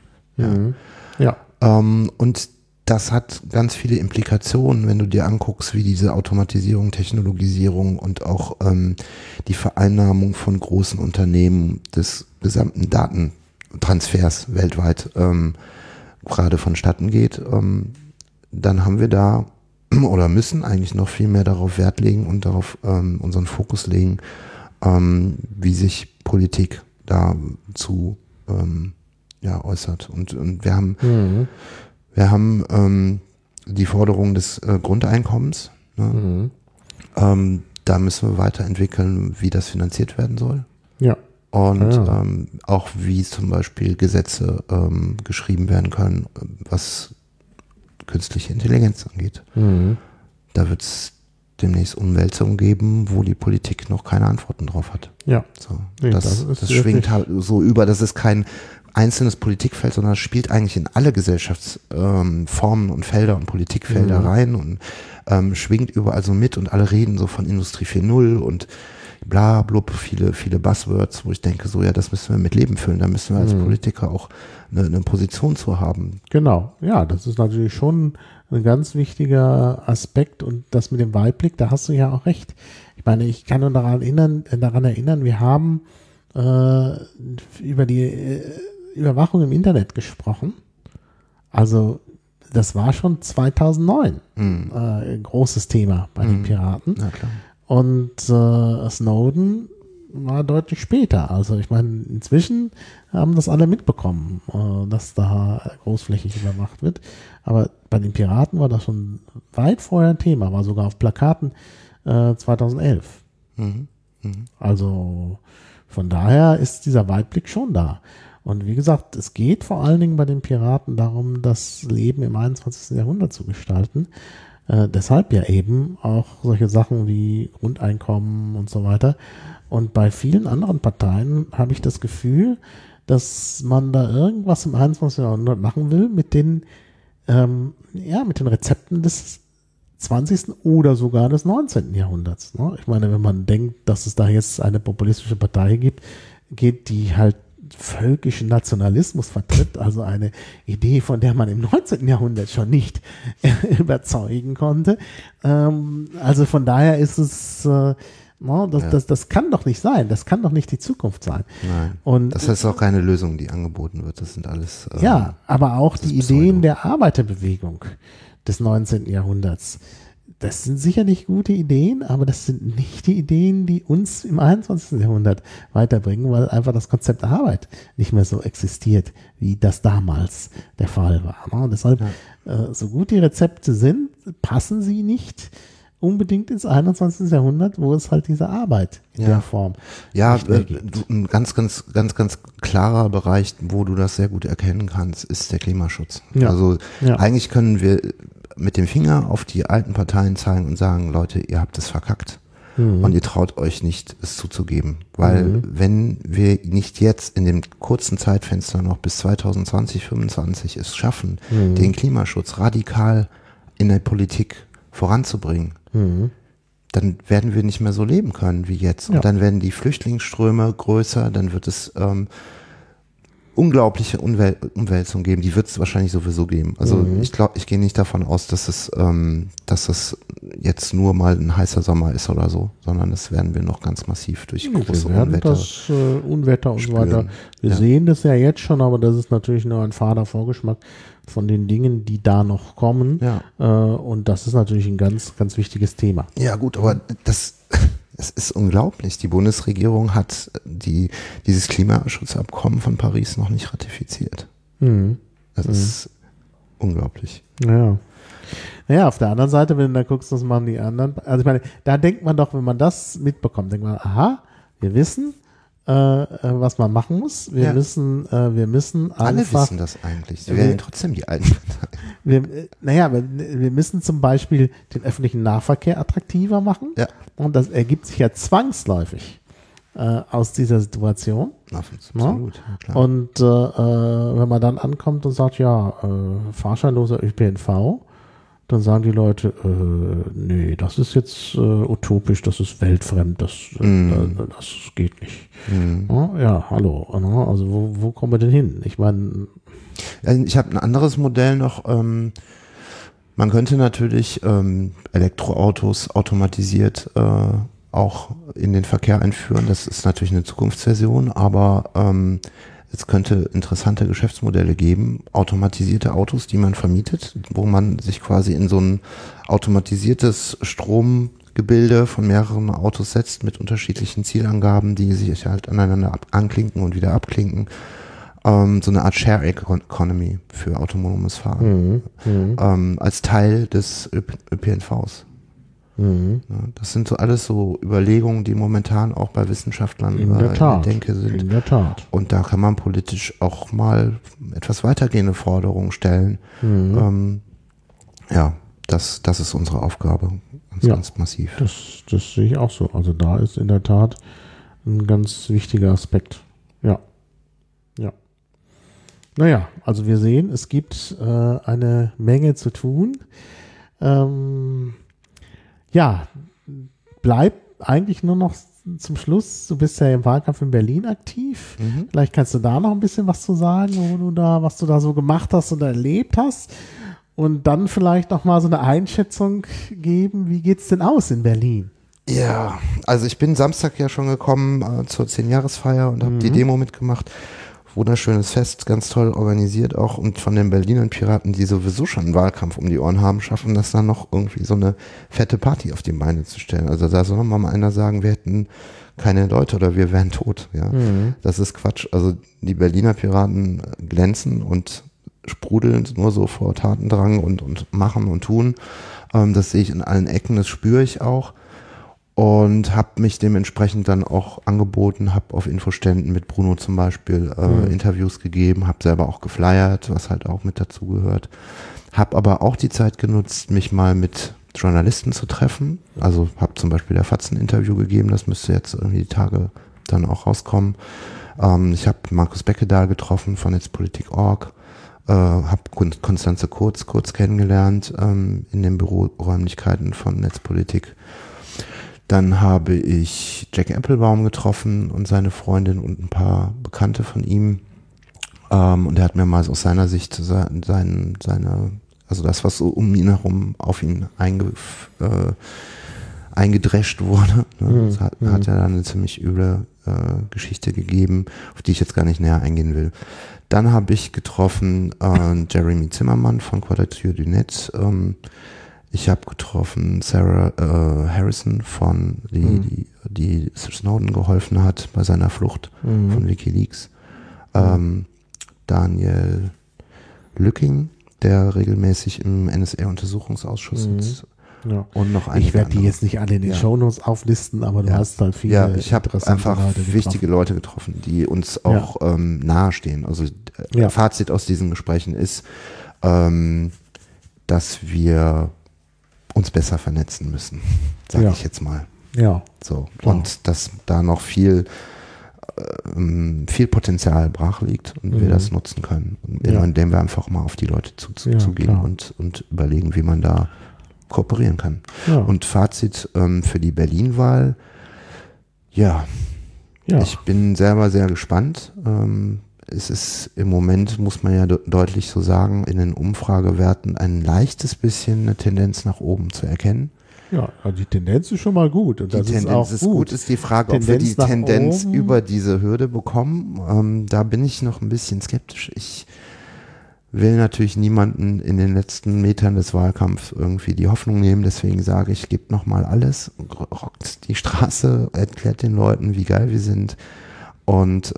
Und das hat ganz viele Implikationen, wenn du dir anguckst, wie diese Automatisierung, Technologisierung und auch die Vereinnahmung von großen Unternehmen des gesamten Datentransfers weltweit gerade vonstatten geht, dann haben wir da oder müssen eigentlich noch viel mehr darauf Wert legen und darauf unseren Fokus legen, wie sich Politik dazu äußert. Und wir haben die Forderung des Grundeinkommens. Ne? Da müssen wir weiterentwickeln, wie das finanziert werden soll. Und auch wie zum Beispiel Gesetze geschrieben werden können, was künstliche Intelligenz angeht. Da wird es demnächst Umwälzungen geben, wo die Politik noch keine Antworten drauf hat. Das schwingt halt so über, das ist kein einzelnes Politikfeld, sondern es spielt eigentlich in alle Gesellschaftsformen und Felder und Politikfelder rein und schwingt überall so mit und alle reden so von Industrie 4.0 und bla blub, viele Buzzwords, wo ich denke, so das müssen wir mit Leben füllen, da müssen wir als Politiker auch eine Position zu haben. Genau, das ist natürlich schon ein ganz wichtiger Aspekt und das mit dem Weitblick, da hast du ja auch recht. Ich meine, ich kann nur daran erinnern, wir haben über die Überwachung im Internet gesprochen. Also das war schon 2009 ein großes Thema bei den Piraten. Na klar. Und Snowden war deutlich später. Also ich meine, inzwischen haben das alle mitbekommen, dass da großflächig überwacht wird. Aber bei den Piraten war das schon weit vorher ein Thema, war sogar auf Plakaten 2011. Also von daher ist dieser Weitblick schon da. Und wie gesagt, es geht vor allen Dingen bei den Piraten darum, das Leben im 21. Jahrhundert zu gestalten. Deshalb ja eben auch solche Sachen wie Grundeinkommen und so weiter. Und bei vielen anderen Parteien habe ich das Gefühl, dass man da irgendwas im 21. Jahrhundert machen will mit den Rezepten des 20. oder sogar des 19. Jahrhunderts. Ne? Ich meine, wenn man denkt, dass es da jetzt eine populistische Partei gibt, die halt völkischen Nationalismus vertritt, also eine Idee, von der man im 19. Jahrhundert schon nicht überzeugen konnte. Also von daher ist es, das kann doch nicht sein, das kann doch nicht die Zukunft sein. Nein, und das ist auch keine Lösung, die angeboten wird, das sind alles aber auch die Ideen der Arbeiterbewegung des 19. Jahrhunderts. Das sind sicherlich gute Ideen, aber das sind nicht die Ideen, die uns im 21. Jahrhundert weiterbringen, weil einfach das Konzept Arbeit nicht mehr so existiert, wie das damals der Fall war. Ne? Und deshalb, so gut die Rezepte sind, passen sie nicht unbedingt ins 21. Jahrhundert, wo es halt diese Arbeit in der Form gibt. Ein ganz klarer Bereich, wo du das sehr gut erkennen kannst, ist der Klimaschutz. Also eigentlich können wir mit dem Finger auf die alten Parteien zeigen und sagen, Leute, ihr habt es verkackt und ihr traut euch nicht, es zuzugeben. Weil wenn wir nicht jetzt in dem kurzen Zeitfenster noch bis 2020, 2025 es schaffen, den Klimaschutz radikal in der Politik voranzubringen, dann werden wir nicht mehr so leben können wie jetzt. Und dann werden die Flüchtlingsströme größer, dann wird es unglaubliche Umwälzung geben. Die wird es wahrscheinlich sowieso geben. Also ich gehe nicht davon aus, dass es jetzt nur mal ein heißer Sommer ist oder so, sondern das werden wir noch ganz massiv durch große Unwetter. Das Unwetter und so weiter. Wir sehen das ja jetzt schon, aber das ist natürlich nur ein fader Vorgeschmack von den Dingen, die da noch kommen. Ja. Und das ist natürlich ein ganz, ganz wichtiges Thema. Ja gut, aber es ist unglaublich. Die Bundesregierung hat dieses Klimaschutzabkommen von Paris noch nicht ratifiziert. Das ist unglaublich. Ja. Naja, auf der anderen Seite, wenn du da guckst, was machen die anderen. Also ich meine, da denkt man doch, wenn man das mitbekommt, denkt man, aha, wir wissen, was man machen muss. Wir müssen einfach... Alle wissen das eigentlich. Sie wählen trotzdem die alten Parteien. Wir müssen zum Beispiel den öffentlichen Nahverkehr attraktiver machen. Ja. Und das ergibt sich ja zwangsläufig aus dieser Situation. Absolut, ja, klar. Und wenn man dann ankommt und sagt, ja, fahrscheinloser ÖPNV, dann sagen die Leute, nee, das ist jetzt utopisch, das ist weltfremd, das geht nicht. Ja, hallo, also wo kommen wir denn hin? Ich meine... Ich habe ein anderes Modell noch. Man könnte natürlich Elektroautos automatisiert auch in den Verkehr einführen. Das ist natürlich eine Zukunftsversion, aber es könnte interessante Geschäftsmodelle geben, automatisierte Autos, die man vermietet, wo man sich quasi in so ein automatisiertes Stromgebilde von mehreren Autos setzt mit unterschiedlichen Zielangaben, die sich halt aneinander anklinken und wieder abklinken. So eine Art Share Economy für autonomes Fahren als Teil des ÖPNVs. Ja, das sind so alles so Überlegungen, die momentan auch bei Wissenschaftlern in der Denke sind. In der Tat. Und da kann man politisch auch mal etwas weitergehende Forderungen stellen. Ja, das ist unsere Aufgabe. Ganz massiv. Das sehe ich auch so. Also da ist in der Tat ein ganz wichtiger Aspekt. Ja. Naja, also wir sehen, es gibt eine Menge zu tun. Ja, bleibt eigentlich nur noch zum Schluss, du bist ja im Wahlkampf in Berlin aktiv. Vielleicht kannst du da noch ein bisschen was zu sagen, was du da so gemacht hast und erlebt hast. Und dann vielleicht noch mal so eine Einschätzung geben, wie geht's denn aus in Berlin? Ja, also ich bin Samstag ja schon gekommen zur 10-Jahresfeier und habe die Demo mitgemacht. Wunderschönes Fest, ganz toll organisiert auch, und von den Berlinern Piraten, die sowieso schon einen Wahlkampf um die Ohren haben, schaffen das dann noch irgendwie so eine fette Party auf die Beine zu stellen. Also da soll mal einer sagen, wir hätten keine Leute oder wir wären tot. Ja, das ist Quatsch. Also die Berliner Piraten glänzen und sprudeln nur so vor Tatendrang und machen und tun. Das sehe ich in allen Ecken, das spüre ich auch. Und habe mich dementsprechend dann auch angeboten, habe auf Infoständen mit Bruno zum Beispiel Interviews gegeben, habe selber auch geflyert, was halt auch mit dazu gehört. Habe aber auch die Zeit genutzt, mich mal mit Journalisten zu treffen. Also habe zum Beispiel der FAZ ein Interview gegeben, das müsste jetzt irgendwie die Tage dann auch rauskommen. Ich habe Markus Beckedahl getroffen von Netzpolitik.org, habe Konstanze Kurz kennengelernt in den Büroräumlichkeiten von Netzpolitik. Dann habe ich Jack Applebaum getroffen und seine Freundin und ein paar Bekannte von ihm. Und er hat mir mal aus seiner Sicht also das, was so um ihn herum auf ihn eingedrescht wurde, ne? Das hat ja dann eine ziemlich üble Geschichte gegeben, auf die ich jetzt gar nicht näher eingehen will. Dann habe ich getroffen Jeremy Zimmermann von Quadrature du Net. Ich habe getroffen Sarah Harrison die Snowden geholfen hat bei seiner Flucht von WikiLeaks. Daniel Lücking, der regelmäßig im NSA-Untersuchungsausschuss sitzt. Ja. Und noch einige Ich werde die andere. jetzt nicht alle in den Shownotes auflisten, aber du hast halt viele. Ja, ich habe einfach wichtige Leute getroffen, die uns auch nahestehen. Also Fazit aus diesen Gesprächen ist, dass wir uns besser vernetzen müssen, sage ich jetzt mal. Ja. So. Und dass da noch viel Potenzial brach liegt und wir das nutzen können, indem wir einfach mal auf die Leute zugehen und überlegen, wie man da kooperieren kann. Ja. Und Fazit für die Berlin-Wahl, ich bin selber sehr gespannt. es ist im Moment, muss man ja deutlich so sagen, in den Umfragewerten ein leichtes bisschen eine Tendenz nach oben zu erkennen. Ja, also die Tendenz ist schon mal gut. Und Die das Tendenz ist gut. Ist die Frage, ob wir die Tendenz über diese Hürde bekommen. Da bin ich noch ein bisschen skeptisch. Ich will natürlich niemanden in den letzten Metern des Wahlkampfs irgendwie die Hoffnung nehmen. Deswegen sage ich, gebt nochmal alles, rockt die Straße, erklärt den Leuten, wie geil wir sind und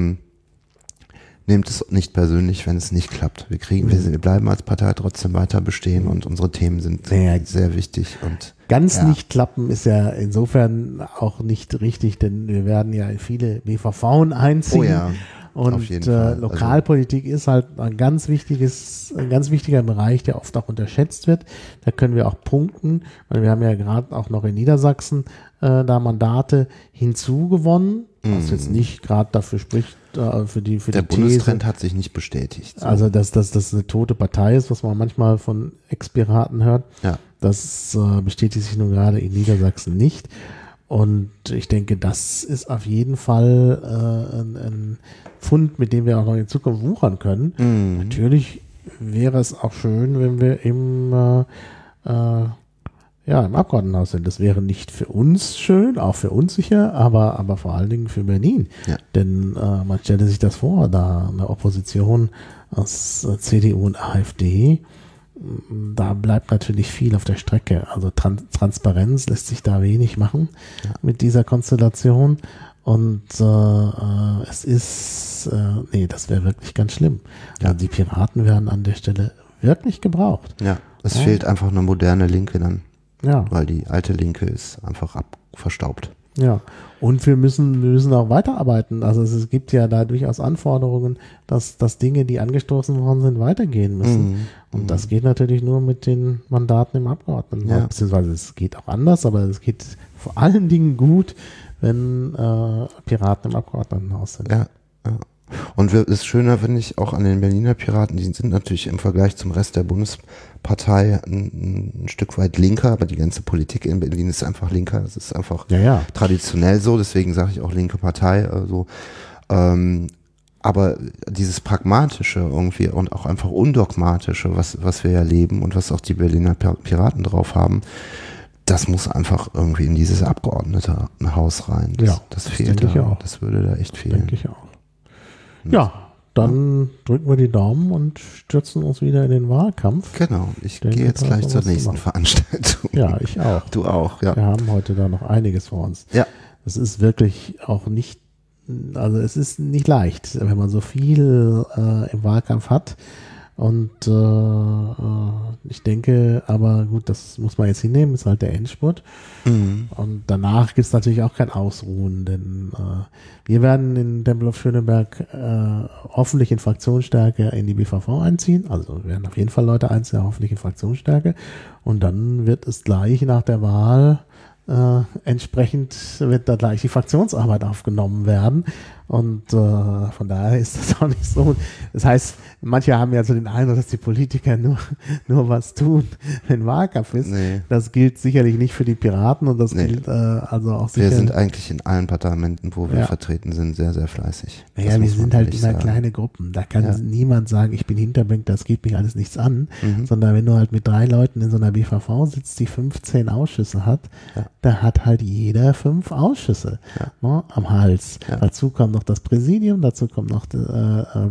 nehmt es nicht persönlich, wenn es nicht klappt. Wir bleiben als Partei trotzdem weiter bestehen und unsere Themen sind sehr wichtig. Und ganz nicht klappen ist ja insofern auch nicht richtig, denn wir werden ja viele BVV einziehen. Oh ja, und auf jeden Fall. Lokalpolitik ist halt ein ganz wichtiger Bereich, der oft auch unterschätzt wird. Da können wir auch punkten, weil wir haben ja gerade auch noch in Niedersachsen da Mandate hinzugewonnen, was jetzt nicht gerade dafür spricht, für die Der Bundestrend hat sich nicht bestätigt. So. Also, dass das eine tote Partei ist, was man manchmal von Ex-Piraten hört, Ja. das bestätigt sich nun gerade in Niedersachsen nicht. Und ich denke, das ist auf jeden Fall ein Fund, mit dem wir auch noch in Zukunft wuchern können. Natürlich wäre es auch schön, wenn wir im Abgeordnetenhaus sind. Das wäre nicht für uns schön, auch für uns sicher, aber vor allen Dingen für Berlin. Ja. Denn man stelle sich das vor, da eine Opposition aus CDU und AfD, da bleibt natürlich viel auf der Strecke. Also Transparenz lässt sich da wenig machen mit dieser Konstellation. Und es ist, das wäre wirklich ganz schlimm. Ja. Also die Piraten werden an der Stelle wirklich gebraucht. Ja, es fehlt einfach eine moderne Linke dann. Ja. Weil die alte Linke ist einfach verstaubt. Ja, und wir müssen auch weiterarbeiten. Also es gibt ja da durchaus Anforderungen, dass Dinge, die angestoßen worden sind, weitergehen müssen. Und das geht natürlich nur mit den Mandaten im Abgeordnetenhaus. Beziehungsweise es geht auch anders, aber es geht vor allen Dingen gut, wenn Piraten im Abgeordnetenhaus sind. Ja. Und das Schöne finde ich auch an den Berliner Piraten, die sind natürlich im Vergleich zum Rest der Bundespartei ein Stück weit linker, aber die ganze Politik in Berlin ist einfach linker. Das ist einfach traditionell so, deswegen sage ich auch linke Partei. Aber dieses Pragmatische irgendwie und auch einfach Undogmatische, was wir ja leben und was auch die Berliner Piraten drauf haben, das muss einfach irgendwie in dieses Abgeordnetenhaus rein. Das fehlt da. Das würde da echt fehlen. Denke ich auch. Ja, dann drücken wir die Daumen und stürzen uns wieder in den Wahlkampf. Genau, ich gehe jetzt gleich zur nächsten Veranstaltung. Ja, ich auch. Du auch, ja. Wir haben heute da noch einiges vor uns. Ja. Es ist wirklich auch nicht, also es ist nicht leicht, wenn man so viel im Wahlkampf hat. Und ich denke, aber gut, das muss man jetzt hinnehmen, ist halt der Endspurt. Und danach gibt es natürlich auch kein Ausruhen, denn wir werden in Tempelhof-Schöneberg hoffentlich in Fraktionsstärke in die BVV einziehen. Also wir werden auf jeden Fall Leute einziehen, hoffentlich in Fraktionsstärke. Und dann wird es gleich nach der Wahl entsprechend wird da gleich die Fraktionsarbeit aufgenommen werden. Und von daher ist das auch nicht so. Das heißt, manche haben ja so den Eindruck, dass die Politiker nur was tun, wenn Wahlkampf ist. Nee. Das gilt sicherlich nicht für die Piraten und das gilt also auch sicher. Wir sind eigentlich in allen Parlamenten, wo wir vertreten sind, sehr, sehr fleißig. Naja, wir sind halt immer kleine Gruppen. Da kann niemand sagen, ich bin Hinterbank, das geht mich alles nichts an. Sondern wenn du halt mit 3 Leuten in so einer BVV sitzt, die 15 Ausschüsse hat, da hat halt jeder 5 Ausschüsse am Hals. Ja. Dazu kommt noch das Präsidium, dazu kommt noch der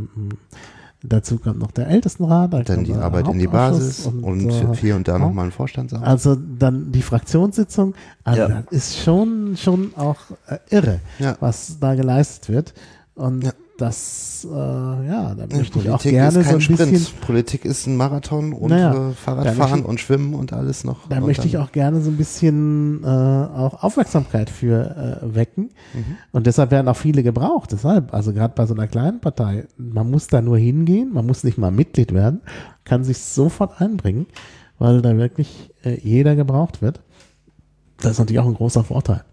Ältestenrat. Dann die Arbeit in die Basis und hier und da nochmal ein Vorstandsamt. Also dann die Fraktionssitzung. Also das ist schon auch irre, was da geleistet wird. Und das, da möchte ich auch gerne so ein bisschen. Politik ist ein Marathon und Fahrradfahren und Schwimmen und alles noch. Da möchte ich auch gerne so ein bisschen auch Aufmerksamkeit für wecken. Und deshalb werden auch viele gebraucht. Deshalb, also gerade bei so einer kleinen Partei, man muss da nur hingehen, man muss nicht mal Mitglied werden, kann sich sofort einbringen, weil da wirklich jeder gebraucht wird. Das ist natürlich auch ein großer Vorteil.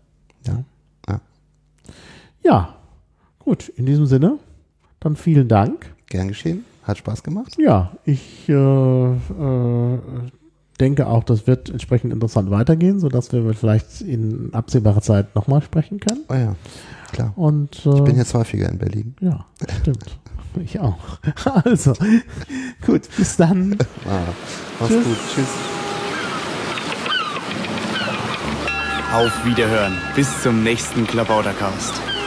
Ja. Gut, in diesem Sinne, dann vielen Dank. Gern geschehen, hat Spaß gemacht. Ja, ich denke auch, das wird entsprechend interessant weitergehen, sodass wir vielleicht in absehbarer Zeit nochmal sprechen können. Oh ja, klar. Und, ich bin jetzt häufiger in Berlin. Ja, stimmt. Ich auch. Also, gut, bis dann. Mach's Tschüss. gut. Tschüss. Auf Wiederhören. Bis zum nächsten Klabautercast.